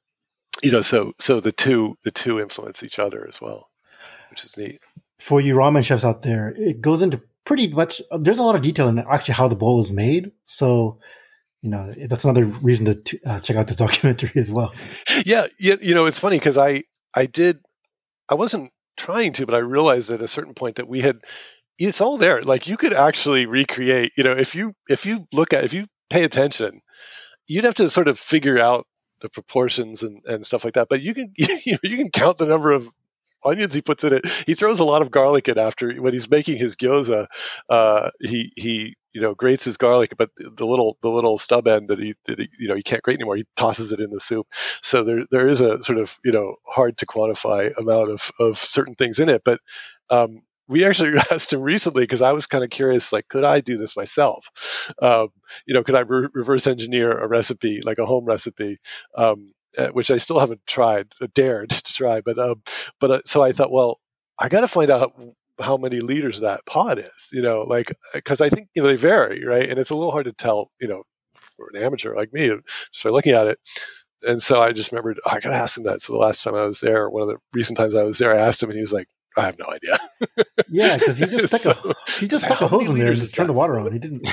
you know, so so the two the two influence each other as well, which is neat. For you ramen chefs out there, it goes into pretty much, there's a lot of detail in actually how the bowl is made. So, you know, that's another reason to uh, check out this documentary as well. Yeah. You, you know, it's funny because I, I did, I wasn't trying to, but I realized at a certain point that we had, it's all there. Like you could actually recreate, you know, if you, if you look at, if you pay attention, you'd have to sort of figure out the proportions and, and stuff like that. But you can, you know, you can count the number of onions he puts in it. He throws a lot of garlic in after when he's making his gyoza. Uh, he he you know grates his garlic, but the little the little stub end that he that he, you know he can't grate anymore. He tosses it in the soup. So there there is a sort of you know hard to quantify amount of of certain things in it. But um, we actually asked him recently because I was kind of curious, like, could I do this myself? Um, you know, could I re- reverse engineer a recipe, like a home recipe? Um, Uh, which I still haven't tried, uh, dared to try, but um, but uh, so I thought, well, I got to find out how, how many liters that pot is, you know, like because I think you know they vary, right? And it's a little hard to tell, you know, for an amateur like me, just by looking at it. And so I just remembered, oh, I got to ask him that. So the last time I was there, one of the recent times I was there, I asked him, and he was like, I have no idea. Yeah, because he just stuck so, a he just stuck a hose in there and just turned the water on. He didn't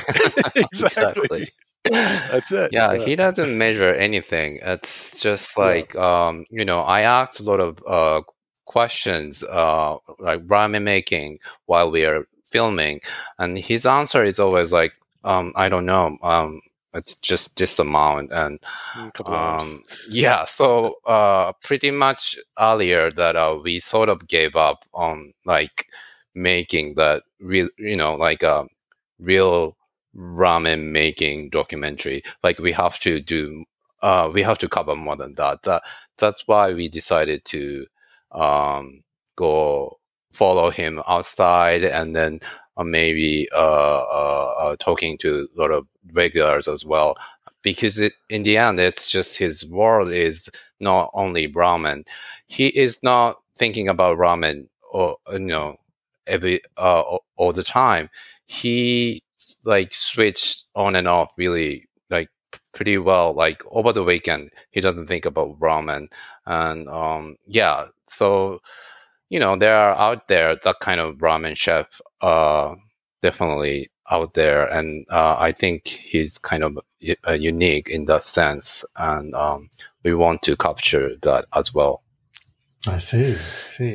exactly. That's it. Yeah, yeah, he doesn't measure anything. It's just like yeah. um, you know, I asked a lot of uh, questions uh, like ramen making while we are filming, and his answer is always like, um, I don't know. Um, it's just this amount, and um, yeah. So uh, pretty much earlier that uh, we sort of gave up on like making that real, you know, like a real ramen making documentary. Like we have to do, uh, we have to cover more than that. That that's why we decided to um, go follow him outside, and then uh, maybe uh, uh, uh, talking to a lot of regulars as well. Because it, in the end, it's just his world is not only ramen. He is not thinking about ramen or you know every uh, all the time. He like switch on and off really like pretty well. Like over the weekend, he doesn't think about ramen, and um, yeah. So you know there are out there that kind of ramen chef, uh, definitely out there, and uh, I think he's kind of uh, unique in that sense, and um, we want to capture that as well. I see. I see.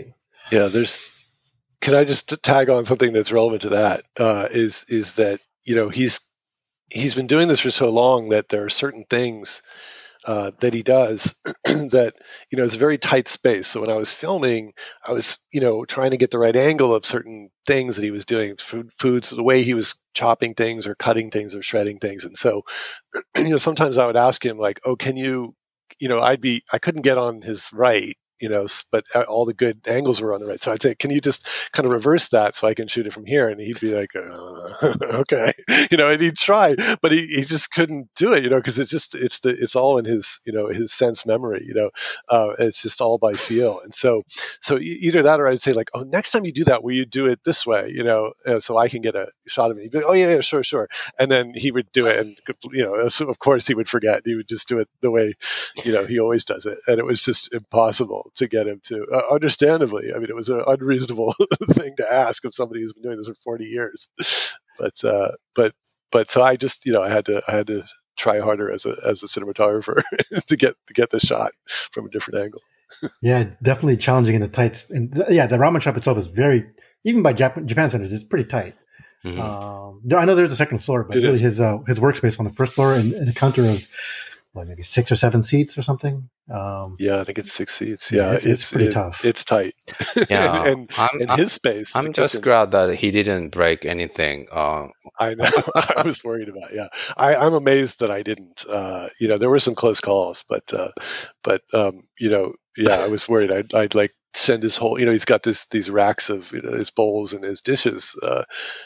Yeah, there's. Can I just tag on something that's relevant to that? Uh, is is that you know he's he's been doing this for so long that there are certain things uh, that he does that you know it's a very tight space. So when I was filming, I was you know trying to get the right angle of certain things that he was doing, food, foods, the way he was chopping things or cutting things or shredding things, and so you know sometimes I would ask him like, oh, can you, you know, I'd be I couldn't get on his right. You know, but all the good angles were on the right. So I'd say, can you just kind of reverse that so I can shoot it from here? And he'd be like, uh, okay, you know, and he'd try, but he, he just couldn't do it, you know, because it just, it's the, it's all in his, you know, his sense memory, you know, uh, it's just all by feel. And so, so either that or I'd say like, oh, next time you do that, will you do it this way, you know, uh, so I can get a shot of it. He'd be like, oh yeah, yeah, sure, sure. And then he would do it. And, you know, so of course he would forget. He would just do it the way, you know, he always does it. And it was just impossible to get him to, uh, understandably. I mean, it was an unreasonable thing to ask of somebody who's been doing this for forty years. But, uh, but, but so I just, you know, I had to, I had to try harder as a, as a cinematographer to get, to get the shot from a different angle. Yeah, definitely challenging in the tights. And th- yeah, the ramen shop itself is very, even by Jap- Japan centers, it's pretty tight. Mm-hmm. Um, there, I know there's a second floor, but it really is. his uh, his workspace on the first floor and, and a counter of what, maybe six or seven seats or something. Um, yeah, I think it's six seats. Yeah, yeah it's, it's, it's pretty it, tough. It's tight. Yeah, and and, and his space. I'm just kitchen. glad that he didn't break anything. Uh, I know. I was worried about. Yeah, I, I'm amazed that I didn't. Uh, you know, there were some close calls, but uh, but um, you know, yeah, I was worried. I'd, I'd like send his whole. You know, he's got this these racks of you know, his bowls and his dishes. Uh,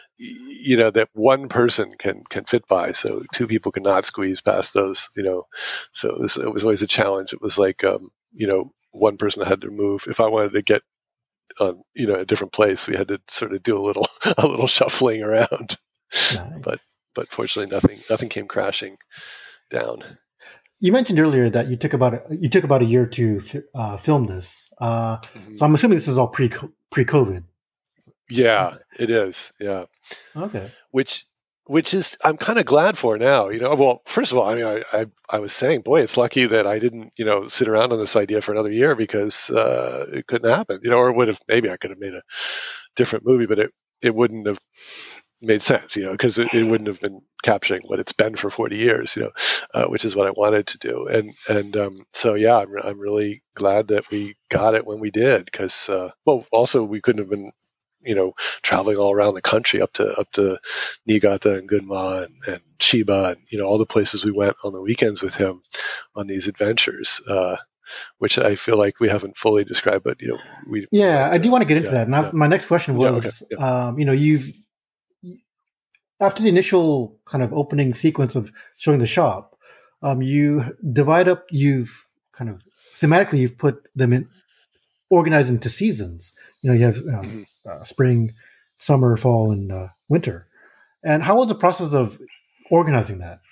you know that one person can can fit by, so two people cannot squeeze past those. You know, so it was, it was always a challenge. It was like um, you know one person had to move. If I wanted to get on you know a different place, we had to sort of do a little a little shuffling around. Nice. But but fortunately, nothing nothing came crashing down. You mentioned earlier that you took about a, you took about a year to uh, film this. Uh, mm-hmm. So I'm assuming this is all pre pre COVID. Yeah, it is. Yeah. Okay. Which, which is, I'm kind of glad for now, you know, well, first of all, I mean, I, I, I was saying, boy, it's lucky that I didn't, you know, sit around on this idea for another year because, uh, it couldn't happen, you know, or would have, maybe I could have made a different movie, but it, it wouldn't have made sense, you know, because it, it wouldn't have been capturing what it's been for forty years, you know, uh, which is what I wanted to do. And, and, um, so yeah, I'm, I'm really glad that we got it when we did because, uh, well, also we couldn't have been, you know, traveling all around the country up to up to Niigata and Gunma and, and Chiba and you know all the places we went on the weekends with him on these adventures, uh, which I feel like we haven't fully described. But you know, we yeah, I do want to get into yeah, that. Now, yeah. my next question was, yeah, okay, yeah. um, you know, you've after the initial kind of opening sequence of showing the shop, um, you divide up. You've kind of thematically you've put them in. Organized into seasons. You know, you have um, mm-hmm. uh, spring, summer, fall, and uh, winter. And how was the process of organizing that?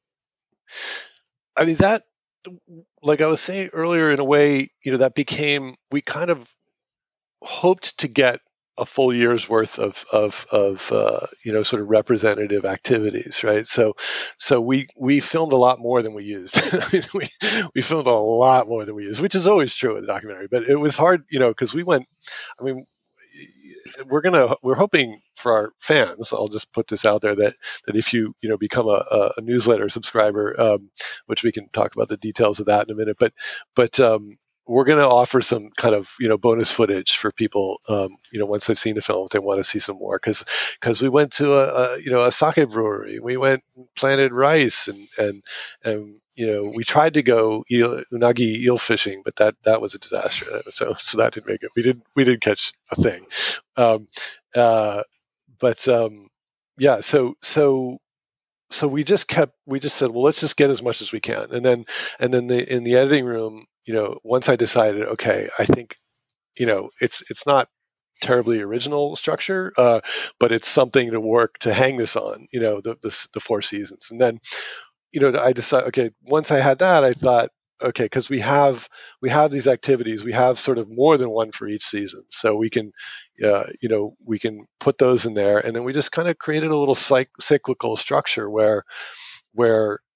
I mean, that, like I was saying earlier, in a way, you know, that became, we kind of hoped to get a full year's worth of, of, of uh, you know, sort of representative activities, right? So, so we, we filmed a lot more than we used. we, we filmed a lot more than we used, which is always true in the documentary, but it was hard, you know, because we went, I mean, we're going to, we're hoping for our fans, I'll just put this out there, that, that if you, you know, become a, a newsletter subscriber, um, which we can talk about the details of that in a minute, but, but, um, we're going to offer some kind of, you know, bonus footage for people, um, you know, once they've seen the film, if they want to see some more. Cause, cause we went to a, a, you know, a sake brewery. We went and planted rice and, and, and, you know, we tried to go eel, unagi eel fishing, but that, that was a disaster. So, so that didn't make it. We didn't, we didn't catch a thing. Um, uh, but, um, yeah, so, so, so we just kept, we just said, well, let's just get as much as we can. And then, and then the, in the editing room, you know, once I decided, okay, I think, you know, it's, it's not terribly original structure, uh, but it's something to work to hang this on, you know, the, the, the four seasons. And then, you know, I decided, okay, once I had that, I thought, okay, because we have, we have these activities, we have sort of more than one for each season. So we can, uh, you know, we can put those in there. And then we just kind of created a little cyc- cyclical structure where, where,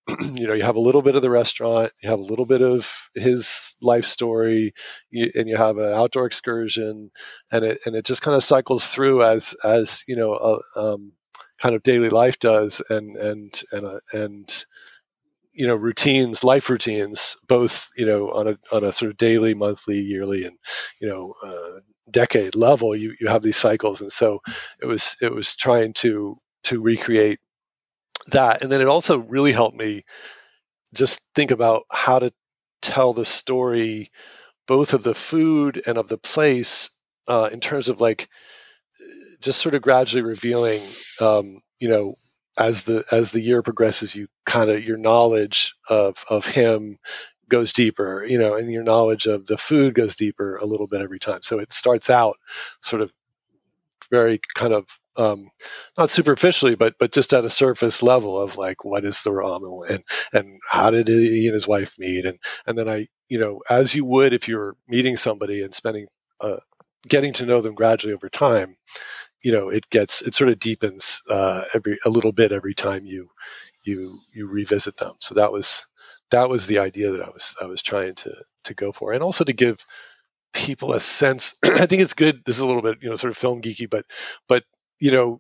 you know, you have a little bit of the restaurant, you have a little bit of his life story, you, and you have an outdoor excursion, and it and it just kind of cycles through as as you know, uh, um, kind of daily life does, and and and uh, and you know, routines, life routines, both you know on a on a sort of daily, monthly, yearly, and you know, uh, decade level. You you have these cycles, and so it was it was trying to to recreate that, and then it also really helped me just think about how to tell the story, both of the food and of the place, uh, in terms of like just sort of gradually revealing, um, you know, as the as the year progresses, you kind of your knowledge of of him goes deeper, you know, and your knowledge of the food goes deeper a little bit every time. So it starts out sort of very kind of um, not superficially, but but just at a surface level of like, what is the ramen, and and how did he and his wife meet, and and then I, you know, as you would if you're meeting somebody and spending uh, getting to know them gradually over time, you know, it gets it sort of deepens uh, every a little bit every time you you you revisit them. So that was that was the idea that I was I was trying to to go for, and also to give people a sense. I think it's good. This is a little bit, you know, sort of film geeky, but, but, you know,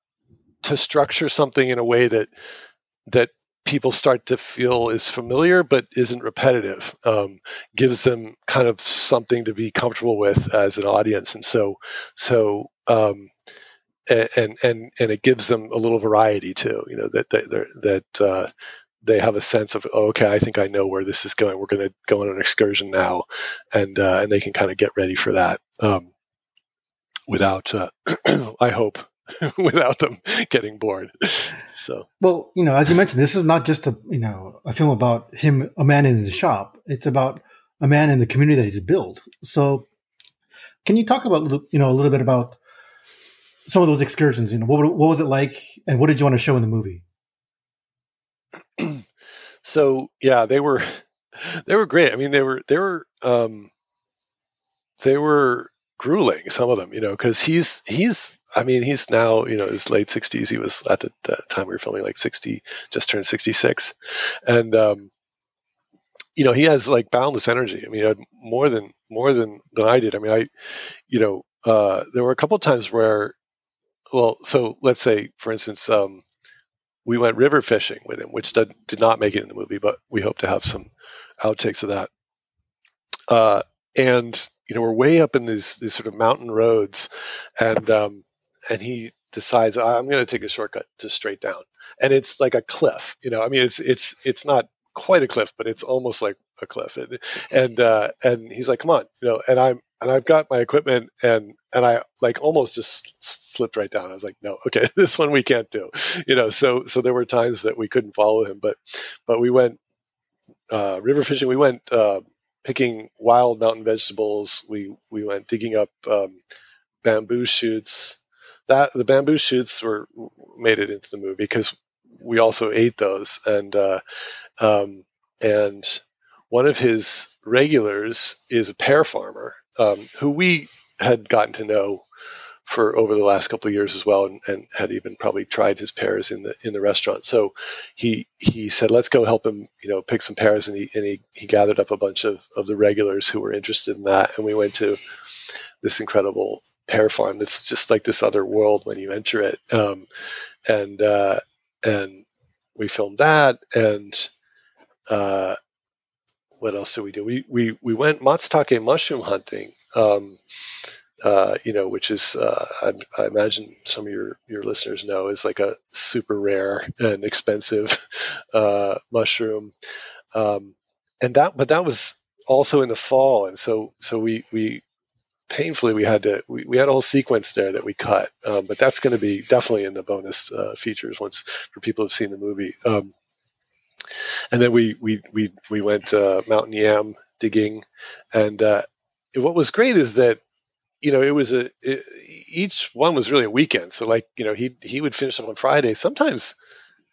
to structure something in a way that, that people start to feel is familiar, but isn't repetitive, um, gives them kind of something to be comfortable with as an audience. And so, so, um, and, and, and it gives them a little variety too, you know, that, that, that, uh, they have a sense of, oh, okay, I think I know where this is going. We're going to go on an excursion now, and uh, and they can kind of get ready for that um, without, uh, I hope, without them getting bored. So, well, you know, as you mentioned, this is not just a you know a film about him, a man in his shop. It's about a man in the community that he's built. So, can you talk about you know a little bit about some of those excursions? You know, what what was it like, and what did you want to show in the movie? so yeah, they were they were great. I mean, they were they were um, they were grueling, some of them, you know, because he's he's I mean, he's now, you know, his late sixties. He was at the, the time we were filming like sixty, just turned sixty-six, and um, you know, he has like boundless energy. I mean, he had more than more than than I did. I mean, I you know, uh, there were a couple of times where, well, so let's say, for instance, um, we went river fishing with him, which did, did not make it in the movie, but we hope to have some outtakes of that. Uh, and you know, we're way up in these these sort of mountain roads, and um, and he decides, I'm going to take a shortcut just straight down, and it's like a cliff. You know, I mean, it's it's it's not quite a cliff, but it's almost like a cliff. And and uh, and he's like, come on, you know, and I'm and I've got my equipment, and and I like almost just slipped right down. I was like, no, okay, this one we can't do, you know. So so there were times that we couldn't follow him, but but we went uh, river fishing. We went uh, picking wild mountain vegetables. We we went digging up um, bamboo shoots. That the bamboo shoots were made it into the movie because we also ate those, and uh, um, and one of his regulars is a pear farmer um, who we had gotten to know for over the last couple of years as well, and, and had even probably tried his pears in the in the restaurant. So he he said, let's go help him, you know, pick some pears, and he and he, he gathered up a bunch of, of the regulars who were interested in that, and we went to this incredible pear farm that's just like this other world when you enter it, um, and uh, and we filmed that, and uh, what else did we do? We we we went matsutake mushroom hunting. Um, Uh, you know, which is, uh, I, I imagine some of your, your listeners know, is like a super rare and expensive uh, mushroom. Um, and that, but that was also in the fall. And so, so we, we painfully, we had to, we, we had a whole sequence there that we cut. Um, but that's going to be definitely in the bonus uh, features once for people who've seen the movie. Um, and then we, we, we, we went uh, mountain yam digging. And uh, what was great is that, you know, it was a, it, each one was really a weekend. So like, you know, he, he would finish up on Friday. Sometimes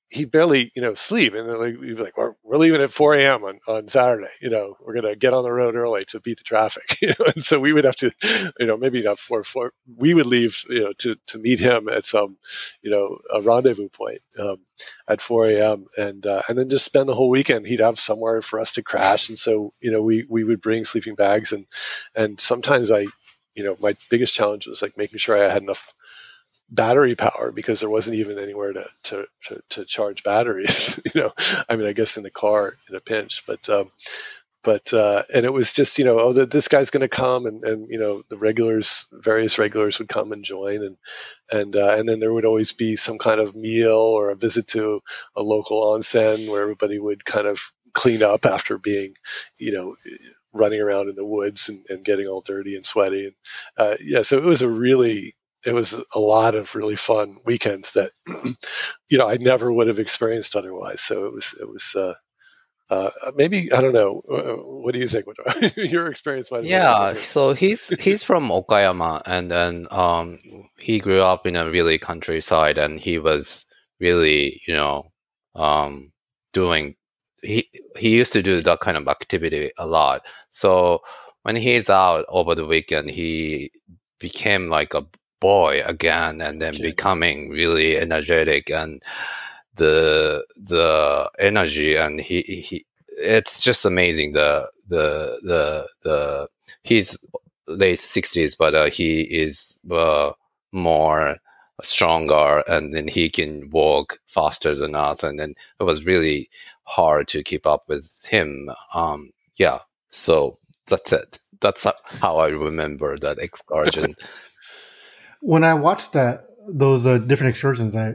he barely, you know, sleep. And then like, we'd be like, we're, we're leaving at four a.m. on, on Saturday, you know, we're going to get on the road early to beat the traffic. You know? And so we would have to, you know, maybe not four, four, we would leave, you know, to, to meet him at some, you know, a rendezvous point um, at four a.m. And, uh, and then just spend the whole weekend. He'd have somewhere for us to crash. And so, you know, we, we would bring sleeping bags, and, and sometimes I, you know, my biggest challenge was like making sure I had enough battery power, because there wasn't even anywhere to, to, to, to charge batteries, you know, I mean, I guess in the car in a pinch, but, um, but, uh, and it was just, you know, oh, the, this guy's going to come, and, and, you know, the regulars, various regulars would come and join, and, and, uh, and then there would always be some kind of meal or a visit to a local onsen where everybody would kind of clean up after being, you know, running around in the woods and, and getting all dirty and sweaty. And, uh, yeah, so it was a really, it was a lot of really fun weekends that, you know, I never would have experienced otherwise. So it was, it was, uh, uh, maybe, I don't know. What do you think? Your experience might have been Yeah, different. so he's he's from Okayama, and then um, he grew up in a really countryside, and he was really, you know, um, doing. He he used to do that kind of activity a lot. So when he's out over the weekend, he became like a boy again, and then Kid. becoming really energetic, and the the energy, and he he it's just amazing. The the the the he's late sixties, but uh, he is uh, more stronger, and then he can walk faster than us, and then it was really hard to keep up with him. Um, yeah, so that's it. That's how I remember that excursion. When I watched that, those uh, different excursions, I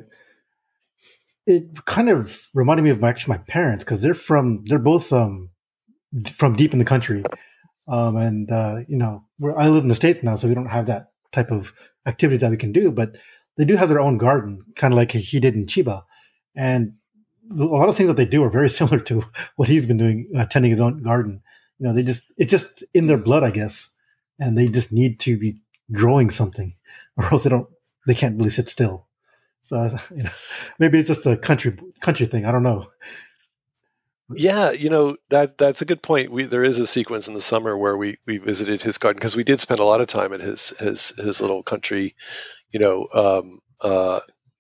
it kind of reminded me of my actually my parents, because they're from they're both um, from deep in the country, um, and uh, you know, where I live in the States now, so we don't have that type of activities that we can do, but they do have their own garden, kind of like he did in Chiba, and a lot of things that they do are very similar to what he's been doing, uh, tending his own garden. You know, they just it's just in their blood, I guess, and they just need to be growing something, or else they don't they can't really sit still. So, you know, maybe it's just a country country thing. I don't know. Yeah, you know, that that's a good point. We there is a sequence in the summer where we we visited his garden, because we did spend a lot of time at his his his little country, you know, um, uh,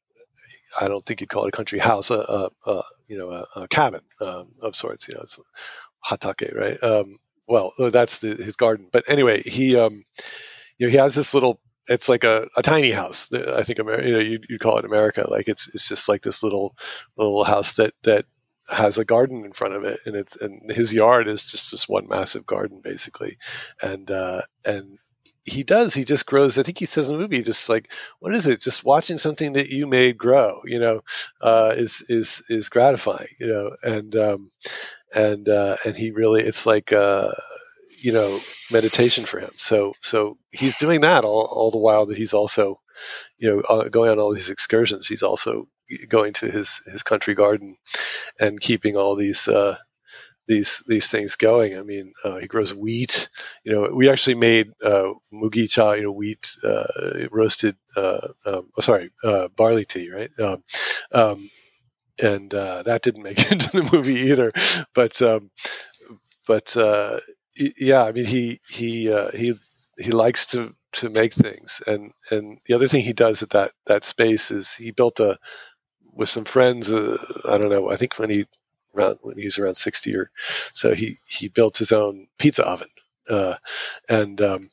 I don't think you'd call it a country house, a, a, a you know, a, a cabin um, of sorts. You know, it's hatake, right? Um, well, that's the, his garden. But anyway, he um, you know, he has this little. It's like a, a tiny house. I think America, you know, you you call it America. Like it's it's just like this little little house that that has a garden in front of it, and it's and his yard is just this one massive garden basically, and uh, and he does he just grows. I think he says in the movie, just like, what is it? Just watching something that you made grow, you know, uh, is is is gratifying, you know, and um, and uh, and he really, it's like. Uh, you know, meditation for him. So, so he's doing that all, all the while that he's also, you know, uh, going on all these excursions. He's also going to his, his country garden and keeping all these, uh, these, these things going. I mean, uh, he grows wheat. You know, we actually made, uh, mugicha, you know, wheat, uh, roasted, uh, um, oh, sorry, uh, barley tea, right? Um, um, and, uh, that didn't make it into the movie either, but, um, but, uh, yeah, I mean, he he uh, he he likes to, to make things, and, and the other thing he does at that, that space is he built a with some friends. Uh, I don't know. I think when he around when he was around sixty or so, he he built his own pizza oven, uh, and um,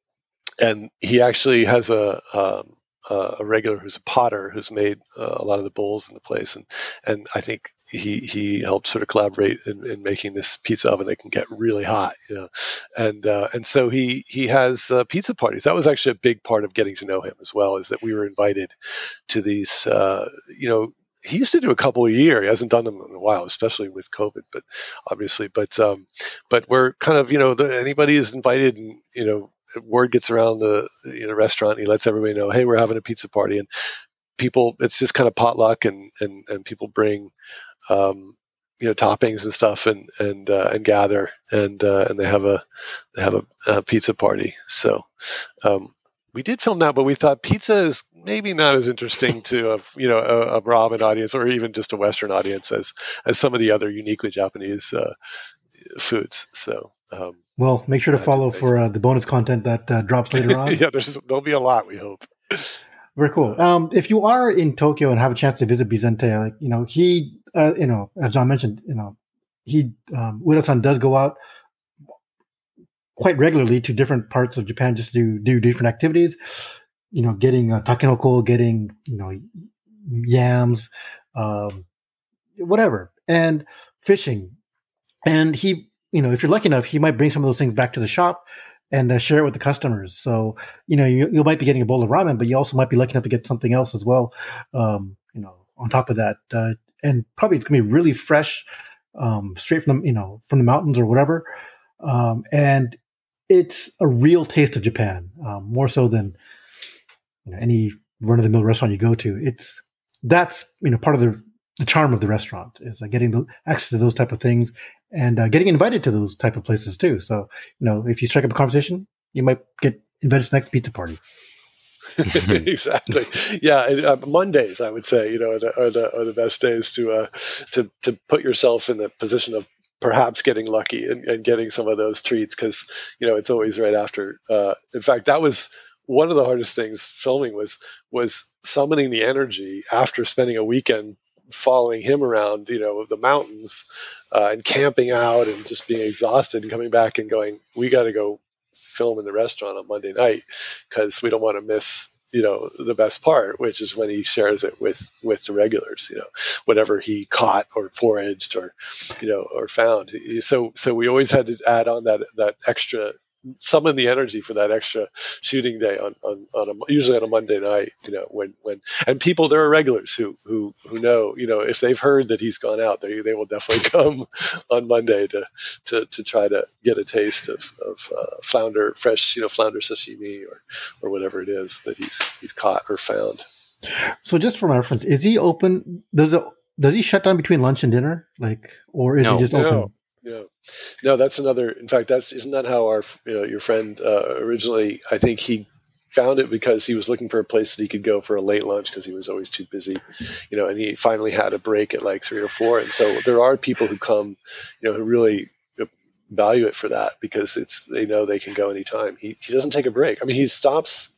and he actually has a um, a regular who's a potter who's made uh, a lot of the bowls in the place, and and I think he he helped sort of collaborate in, in making this pizza oven that can get really hot, you know, and uh, and so he he has uh, pizza parties. That was actually a big part of getting to know him as well, is that we were invited to these, uh, you know. He used to do a couple a year. He hasn't done them in a while, especially with COVID, but obviously, but um, but we're kind of, you know, the, anybody is invited, and you know, word gets around the you know, restaurant. And he lets everybody know, hey, we're having a pizza party, and people, it's just kind of potluck, and and and people bring, um, you know, toppings and stuff, and and uh, and gather, and uh, and they have a they have a, a pizza party. So. Um, we did film that, but we thought pizza is maybe not as interesting to a you know a, a ramen audience or even just a Western audience as as some of the other uniquely Japanese uh, foods. So. Um, Well, make sure to follow for uh, the bonus content that uh, drops later on. yeah, there's there'll be a lot, we hope. Very cool. Um, if you are in Tokyo and have a chance to visit Bizente, like, you know, he, uh, you know, as John mentioned, you know, he, um, Ueda-san does go out quite regularly to different parts of Japan just to do different activities, you know, getting uh, takenoko, getting, you know, yams, um, whatever, and fishing. And he, you know, if you're lucky enough, he might bring some of those things back to the shop and uh, share it with the customers. So, you know, you, you might be getting a bowl of ramen, but you also might be lucky enough to get something else as well, um, you know, on top of that. Uh, and probably it's going to be really fresh, um, straight from the, you know, from the mountains or whatever. Um, and it's a real taste of Japan, um, more so than, you know, any run-of-the-mill restaurant you go to. It's, that's, you know, part of the, the charm of the restaurant is uh, getting the access to those type of things and uh, getting invited to those type of places too. So, you know, if you strike up a conversation, you might get invited to the next pizza party. Exactly. Yeah. And, uh, Mondays, I would say, you know, are the are the, are the best days to uh, to to put yourself in the position of perhaps getting lucky and, and getting some of those treats because you know it's always right after. Uh, in fact, that was one of the hardest things filming was was summoning the energy after spending a weekend following him around, you know, the mountains uh, and camping out and just being exhausted and coming back and going, we got to go film in the restaurant on Monday night because we don't want to miss, you know, the best part, which is when he shares it with, with the regulars, you know, whatever he caught or foraged or, you know, or found. So, so we always had to add on that, that extra, summon the energy for that extra shooting day on, on, on a, usually on a Monday night, you know, when, when, and people, there are regulars who, who, who know, you know, if they've heard that he's gone out, they, they will definitely come on Monday to, to, to try to get a taste of, of, uh, flounder, fresh, you know, flounder sashimi or, or whatever it is that he's, he's caught or found. So just for my reference, is he open? Does it, does he shut down between lunch and dinner? Like, or is No. he just open? No. Yeah, no, that's another. In fact, that's isn't that how our you know your friend uh, originally? I think he found it because he was looking for a place that he could go for a late lunch because he was always too busy, you know. And he finally had a break at like three or four. And so there are people who come, you know, who really value it for that because it's they know they can go anytime. He he doesn't take a break. I mean, he stops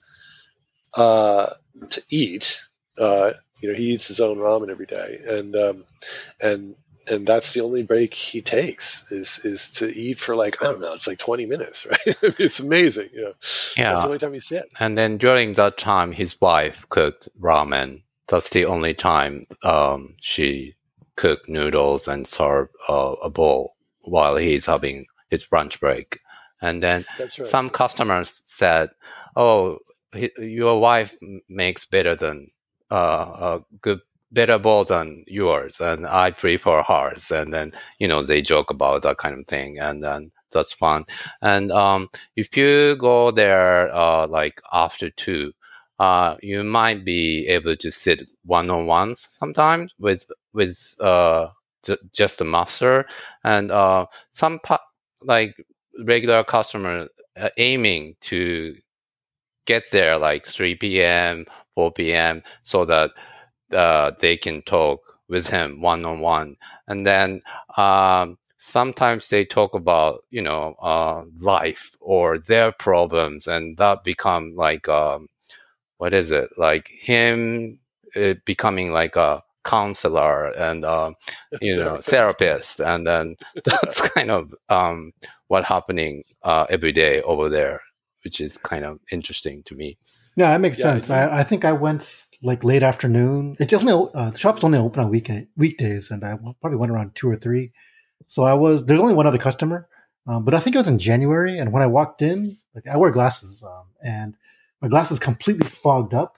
uh, to eat. Uh, you know, he eats his own ramen every day, and um, and. And that's the only break he takes is is to eat for like, I don't know, it's like twenty minutes, right? I mean, it's amazing. You know? Yeah. That's the only time he sits. And then during that time, his wife cooked ramen. That's the only time um, she cooked noodles and served uh, a bowl while he's having his lunch break. And then That's right. some customers said, oh, he, your wife makes better than uh, a good better bowl than yours, and I prefer hers. And then, you know, they joke about that kind of thing, and then that's fun. And um, if you go there uh, like after two, uh, you might be able to sit one-on-ones sometimes with with uh, j- just the master, and uh, some pa- like regular customer uh, aiming to get there like three p.m., four p.m. so that Uh, they can talk with him one-on-one. And then um, sometimes they talk about, you know, uh, life or their problems, and that become like, um, what is it? Like him uh, becoming like a counselor and, uh, you know, therapist. And then that's kind of um, what happening uh, every day over there, which is kind of interesting to me. Yeah, that makes Yeah, sense. I, I think I went like late afternoon. It's only uh, the shop's only open on weekend weekdays, and I probably went around two or three. So I was there's only one other customer, um, but I think it was in January. And when I walked in, like I wear glasses, um, and my glasses completely fogged up.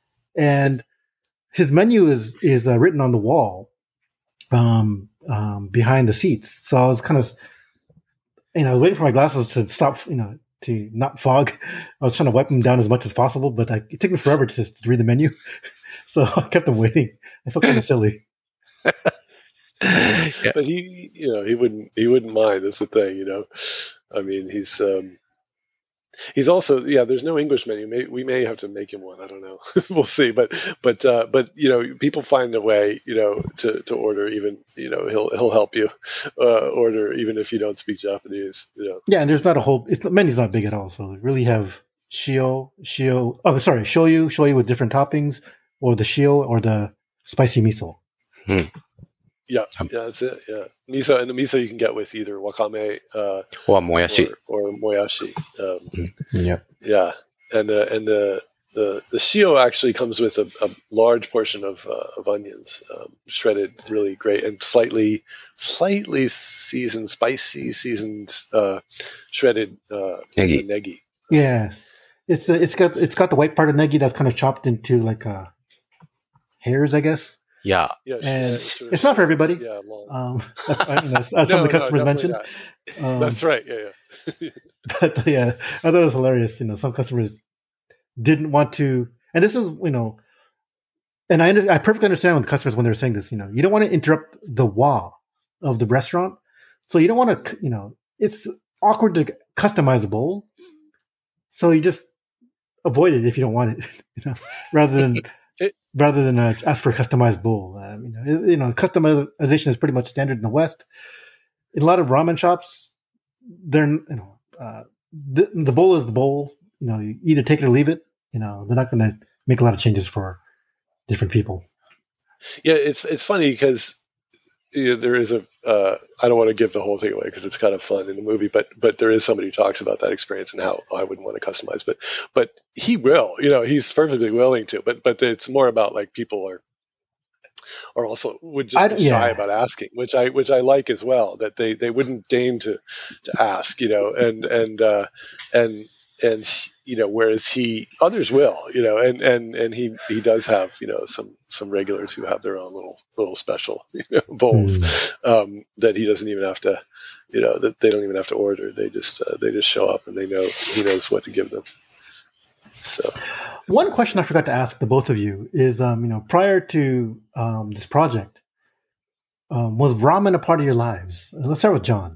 And his menu is is uh, written on the wall, um, um, behind the seats. So I was kind of, you know, I was waiting for my glasses to stop, you know, to not fog. I was trying to wipe them down as much as possible, but I, it took me forever to, to read the menu. So I kept them waiting. I felt kind of silly. Yeah. But he, you know, he wouldn't, he wouldn't mind. That's the thing, you know. I mean, he's, um, He's also, yeah, there's no English menu. May, we may have to make him one. I don't know. We'll see. But, but, uh, but, you know, people find a way, you know, to, to order even, you know, he'll, he'll help you, uh, order even if you don't speak Japanese, you know. Yeah. And there's not a whole, it's, the menu's not big at all. So we really have shio, shio, oh, sorry, shoyu, shoyu with different toppings, or the shio or the spicy miso. Hmm. Yeah, yeah, that's it. Yeah, miso, and the miso you can get with either wakame uh, or moyashi or, or moyashi. Um, mm. Yeah, yeah, and the and the the the shio actually comes with a, a large portion of uh, of onions, um, shredded, really great, and slightly slightly seasoned, spicy seasoned, uh, shredded uh, negi. negi. Yeah, it's the, it's got it's got the white part of negi that's kind of chopped into like uh, hairs, I guess. Yeah, yeah, and sort of it's not for everybody. Yeah, long. Um, as, as some no, of the customers no, mentioned. Um, That's right. Yeah, yeah. But yeah, I thought it was hilarious. You know, some customers didn't want to, and this is, you know, and I I perfectly understand when the customers when they're saying this. You know, you don't want to interrupt the wah of the restaurant, so you don't want to. You know, it's awkward to customize the bowl, so you just avoid it if you don't want it. You know, rather than. It, rather than uh, ask for a customized bowl. Um, you know, it, you know, customization is pretty much standard in the West. In a lot of ramen shops, they're, you know, uh, the, the bowl is the bowl. You know, you either take it or leave it. You know, they're not going to make a lot of changes for different people. Yeah, it's it's funny because you know, there is a. Uh, I don't want to give the whole thing away because it's kind of fun in the movie, but but there is somebody who talks about that experience and how I wouldn't want to customize, but but he will. You know, he's perfectly willing to. But but it's more about like people are are also would just be shy yeah. about asking, which I which I like as well. That they, they wouldn't deign to to ask. You know, and and uh, and. And you know, whereas he, others will, you know, and, and, and he, he does have, you know, some, some regulars who have their own little, little special you know, bowls mm. um, that he doesn't even have to, you know, that they don't even have to order. They just, uh, they just show up and they know he knows what to give them. So, one question I forgot to ask the both of you is, um, you know, prior to um, this project, um, was ramen a part of your lives? Let's start with John.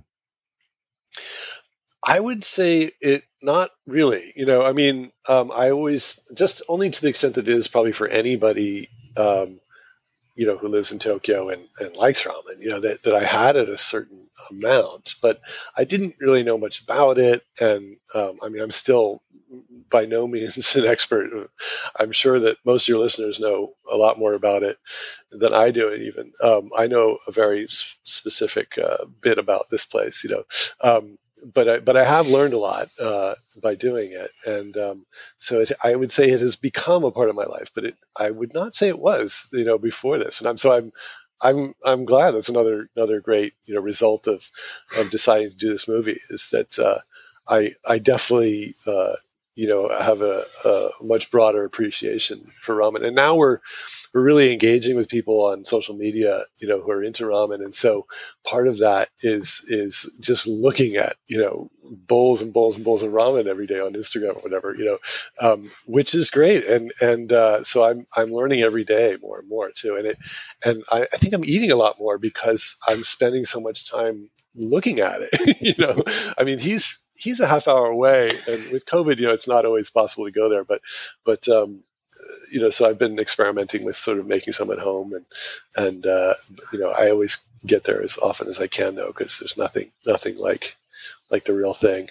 I would say it not really. You know, I mean, um, I always just only to the extent that it is probably for anybody, um, you know, who lives in Tokyo and, and likes ramen. You know, that, that I had it a certain amount, but I didn't really know much about it. And um, I mean, I'm still by no means an expert. I'm sure that most of your listeners know a lot more about it than I do. Even um, I know a very specific uh, bit about this place. You know. Um, But I, but I have learned a lot uh, by doing it, and um, so it, I would say it has become a part of my life. But it, I would not say it was, you know, before this. And I'm so I'm I'm I'm glad that's another another great you know result of of deciding to do this movie is that uh, I I definitely uh, you know have a, a much broader appreciation for ramen, and now we're we're really engaging with people on social media, you know, who are into ramen. And so part of that is, is just looking at, you know, bowls and bowls and bowls of ramen every day on Instagram or whatever, you know, um, which is great. And, and, uh, so I'm, I'm learning every day more and more too. And it, and I, I think I'm eating a lot more because I'm spending so much time looking at it, you know, I mean, he's, he's a half hour away, and with COVID, you know, it's not always possible to go there, but, but, um, you know, so I've been experimenting with sort of making some at home, and and uh, you know, I always get there as often as I can though, because there's nothing nothing like like the real thing.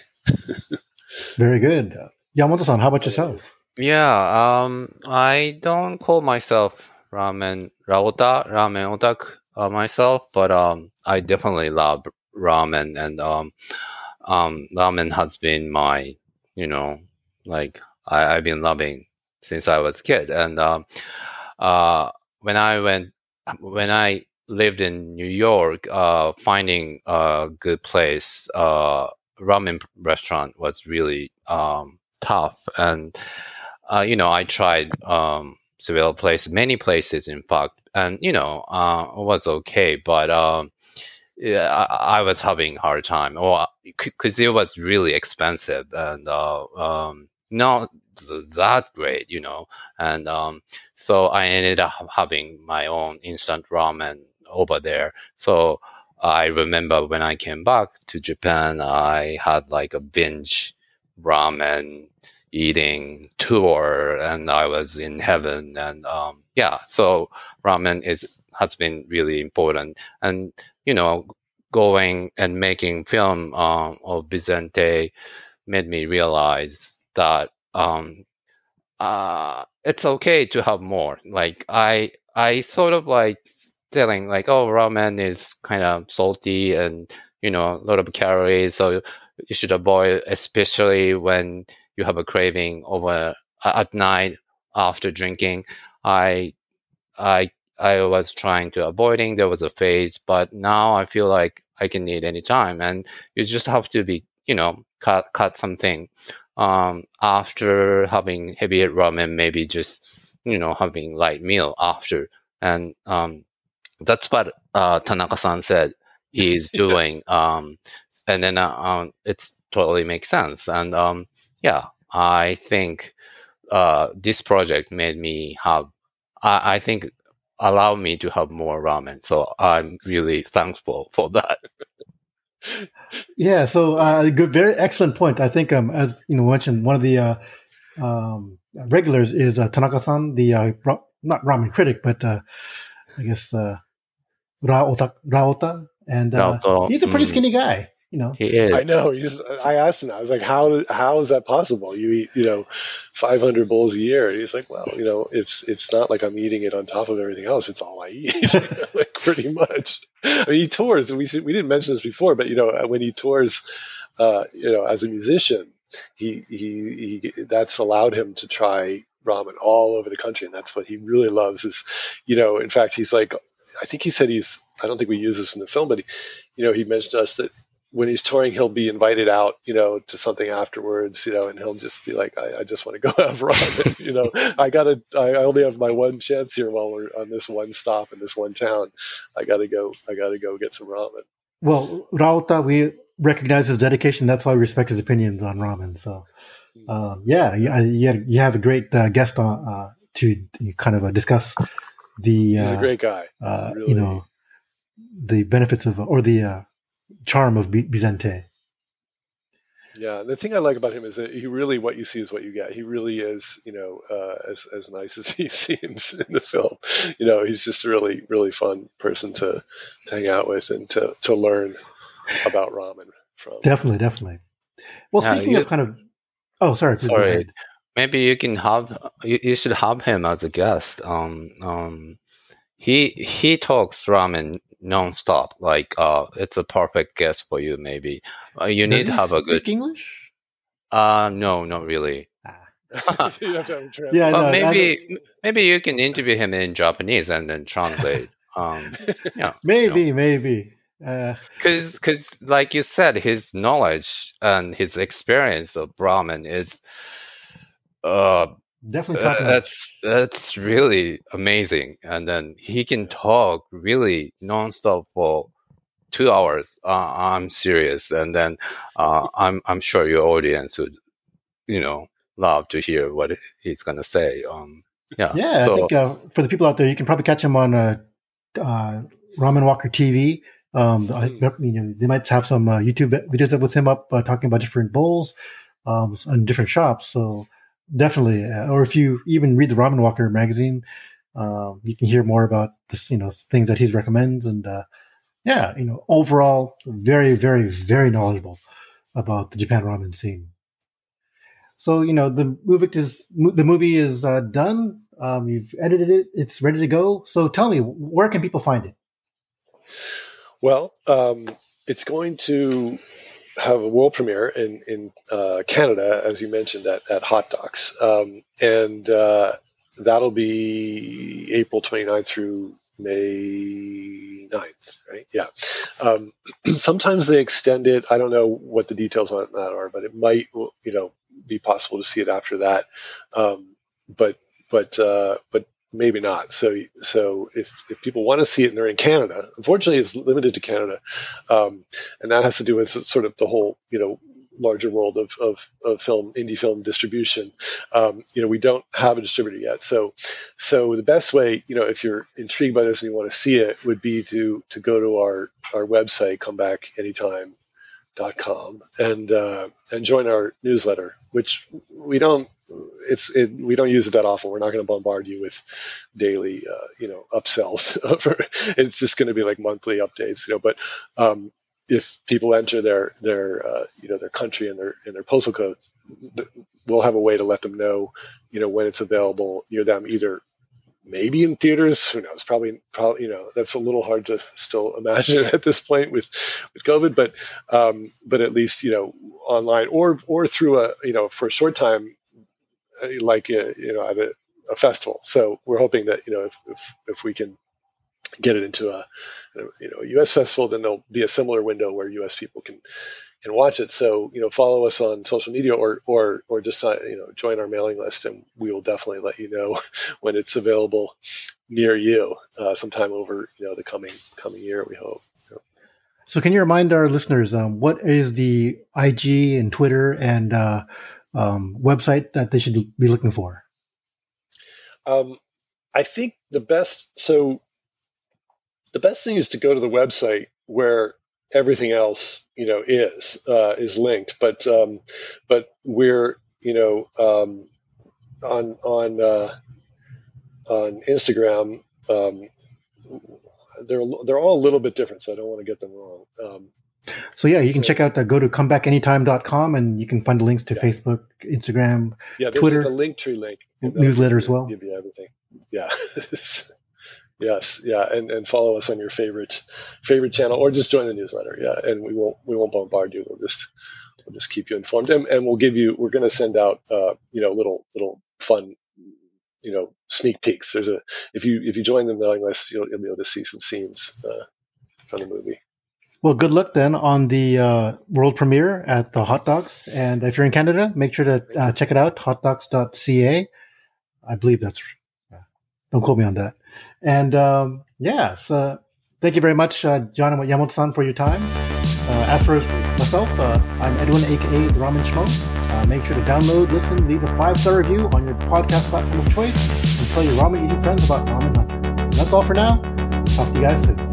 Very good, Yamamoto-san. How about yourself? Yeah, um, I don't call myself ramen raota ramen otaku uh, myself, but um, I definitely love ramen, and um, um, ramen has been my, you know, like I, I've been loving since I was a kid. And um, uh, when I went, when I lived in New York, uh, finding a good place, uh, ramen restaurant was really um, tough. And uh, you know, I tried um, several places, many places, in fact, and you know, uh, it was okay, but um, yeah, I, I was having a hard time, or because it was really expensive and uh, um, not that great, you know. And um, so I ended up having my own instant ramen over there. So I remember when I came back to Japan, I had like a binge ramen eating tour, and I was in heaven. And um, yeah, so ramen is has been really important. And you know, going and making film um, of Bizente made me realize that um, uh, it's okay to have more. Like I, I sort of like telling like, oh, ramen is kind of salty and you know a lot of calories, so you should avoid, especially when you have a craving over uh, at night after drinking. I, I, I was trying to avoiding. There was a phase, but now I feel like I can eat anytime, and you just have to be, you know, cut cut something. Um, after having heavy ramen, maybe just, you know, having light meal after. And um, that's what uh, Tanaka-san said he's doing. Yes. Um, and then uh, um, it's totally makes sense. And um, yeah, I think uh, this project made me have, I, I think, allowed me to have more ramen. So I'm really thankful for that. Yeah, so uh, good, very excellent point. I think, um, as you know, mentioned, one of the uh, um, regulars is uh, Tanaka-san, the uh, ra- not ramen critic, but uh, I guess uh, Raota, Raota, and uh, Raota, he's a pretty mm. skinny guy. You know, he is. I know. He's. I asked him. I was like, "How? How is that possible? You eat, you know, five hundred bowls a year?" And he's like, "Well, you know, it's it's not like I'm eating it on top of everything else. It's all I eat, like pretty much." I mean, he tours. We we didn't mention this before, but you know, when he tours, uh, you know, as a musician, he he he that's allowed him to try ramen all over the country, and that's what he really loves. Is, you know, in fact, he's like, I think he said he's. I don't think we use this in the film, but he, you know, he mentioned to us that when he's touring, he'll be invited out, you know, to something afterwards, you know, and he'll just be like, I, I just want to go have ramen, you know, I gotta, I only have my one chance here while we're on this one stop in this one town. I gotta go, I gotta go get some ramen. Well, Raota, we recognize his dedication. That's why we respect his opinions on ramen. So, um, yeah, you, you, you have a great uh, guest on uh, to kind of uh, discuss the, uh, he's a great guy, uh, really. you know, the benefits of, or the, uh, charm of Bizente. Yeah, the thing I like about him is that he really, what you see is what you get. He really is, you know, uh, as as nice as he seems in the film. You know, he's just a really, really fun person to, to hang out with and to, to learn about ramen from. Definitely, definitely. Well, Yeah, speaking you, of kind of, oh, sorry, please sorry. go ahead. Maybe you can have you, you should have him as a guest. Um, um, he he talks ramen nonstop. Like, uh, it's a perfect guest for you. Maybe uh, you Does need to he have a speak good English. Uh, no, not really. Ah. You have to have a yeah, well, no, maybe maybe you can interview him in Japanese and then translate. Um, yeah, maybe, you know. maybe. Because, uh, because, like you said, his knowledge and his experience of ramen is uh definitely top notch. That's that's really amazing, and then he can talk really nonstop for two hours. Uh, I'm serious, and then uh, I'm I'm sure your audience would, you know, love to hear what he's gonna say. Um, yeah, yeah. so, I think uh, for the people out there, you can probably catch him on uh, uh, Ramen Walker T V. Um, I, you know, they might have some uh, YouTube videos with him up uh, talking about different bowls um, and different shops. So definitely, uh, or if you even read the Ramen Walker magazine, uh, you can hear more about this, you know, things that he recommends. And uh, yeah, you know, overall, very, very, very knowledgeable about the Japan ramen scene. So, you know, the movie is the movie is uh, done. Um, you've edited it; it's ready to go. So, tell me, where can people find it? Well, um, it's going to have a world premiere in in uh, Canada, as you mentioned, at at Hot Docs, um, and uh, that'll be April twenty-ninth through May ninth, right? Yeah. Um, sometimes they extend it. I don't know what the details on that are, but it might, you know, be possible to see it after that. Um, but but uh, but maybe not. So so if, if people want to see it and they're in Canada, unfortunately it's limited to Canada, um, and that has to do with sort of the whole, you know, larger world of, of, of film, indie film distribution. Um, you know, we don't have a distributor yet. So, so the best way, you know, if you're intrigued by this and you want to see it, would be to, to go to our, our website, come back anytime dot com and uh, and join our newsletter, which we don't it's it, we don't use it that often. We're not going to bombard you with daily uh, you know upsells. It's just going to be like monthly updates, you know. But um, if people enter their their uh, you know their country and their and their postal code, we'll have a way to let them know you know when it's available near them, either maybe in theaters, who knows, probably, probably, you know, that's a little hard to still imagine at this point with, with COVID, but, um, but at least, you know, online or, or through a, you know, for a short time, like, uh, you know, at a, a festival. So we're hoping that, you know, if, if, if we can get it into a, you know, a U S festival, then there'll be a similar window where U S people can, can watch it. So, you know, follow us on social media or, or, or just, you know, join our mailing list, and we will definitely let you know when it's available near you, uh, sometime over, you know, the coming, coming year, we hope. You know. So can you remind our listeners, um, what is the I G and Twitter and, uh, um, website that they should be looking for? Um, I think the best, so the best thing is to go to the website where everything else, you know, is, uh, is linked, but, um, but we're, you know, um, on, on, uh, on Instagram, um, they're, they're all a little bit different, so I don't want to get them wrong. Um, so yeah, you can so, check out, uh, go to comeback anytime dot com and you can find the links to yeah. Facebook, Instagram, yeah, there's Twitter, like a link tree link, newsletter as well. Give you everything. Yeah. Yes, yeah, and, and follow us on your favorite favorite channel, or just join the newsletter. Yeah, and we won't we won't bombard you. We'll just we'll just keep you informed, and, and we'll give you. We're going to send out uh, you know little little fun you know sneak peeks. There's a if you if you join the mailing list, you'll, you'll be able to see some scenes uh, from the movie. Well, good luck then on the uh, world premiere at the Hot Docs, and if you're in Canada, make sure to uh, check it out. hot docs dot c a. I believe that's. Don't quote me on that. And um, yeah, so thank you very much, uh, John Yamamoto-san, for your time. Uh, as for myself, uh, I'm Edwin, aka The Ramen Schmo. Uh, make sure to download, listen, leave a five-star review on your podcast platform of choice, and tell your ramen eating friends about Ramen Hunter. And that's all for now. Talk to you guys soon.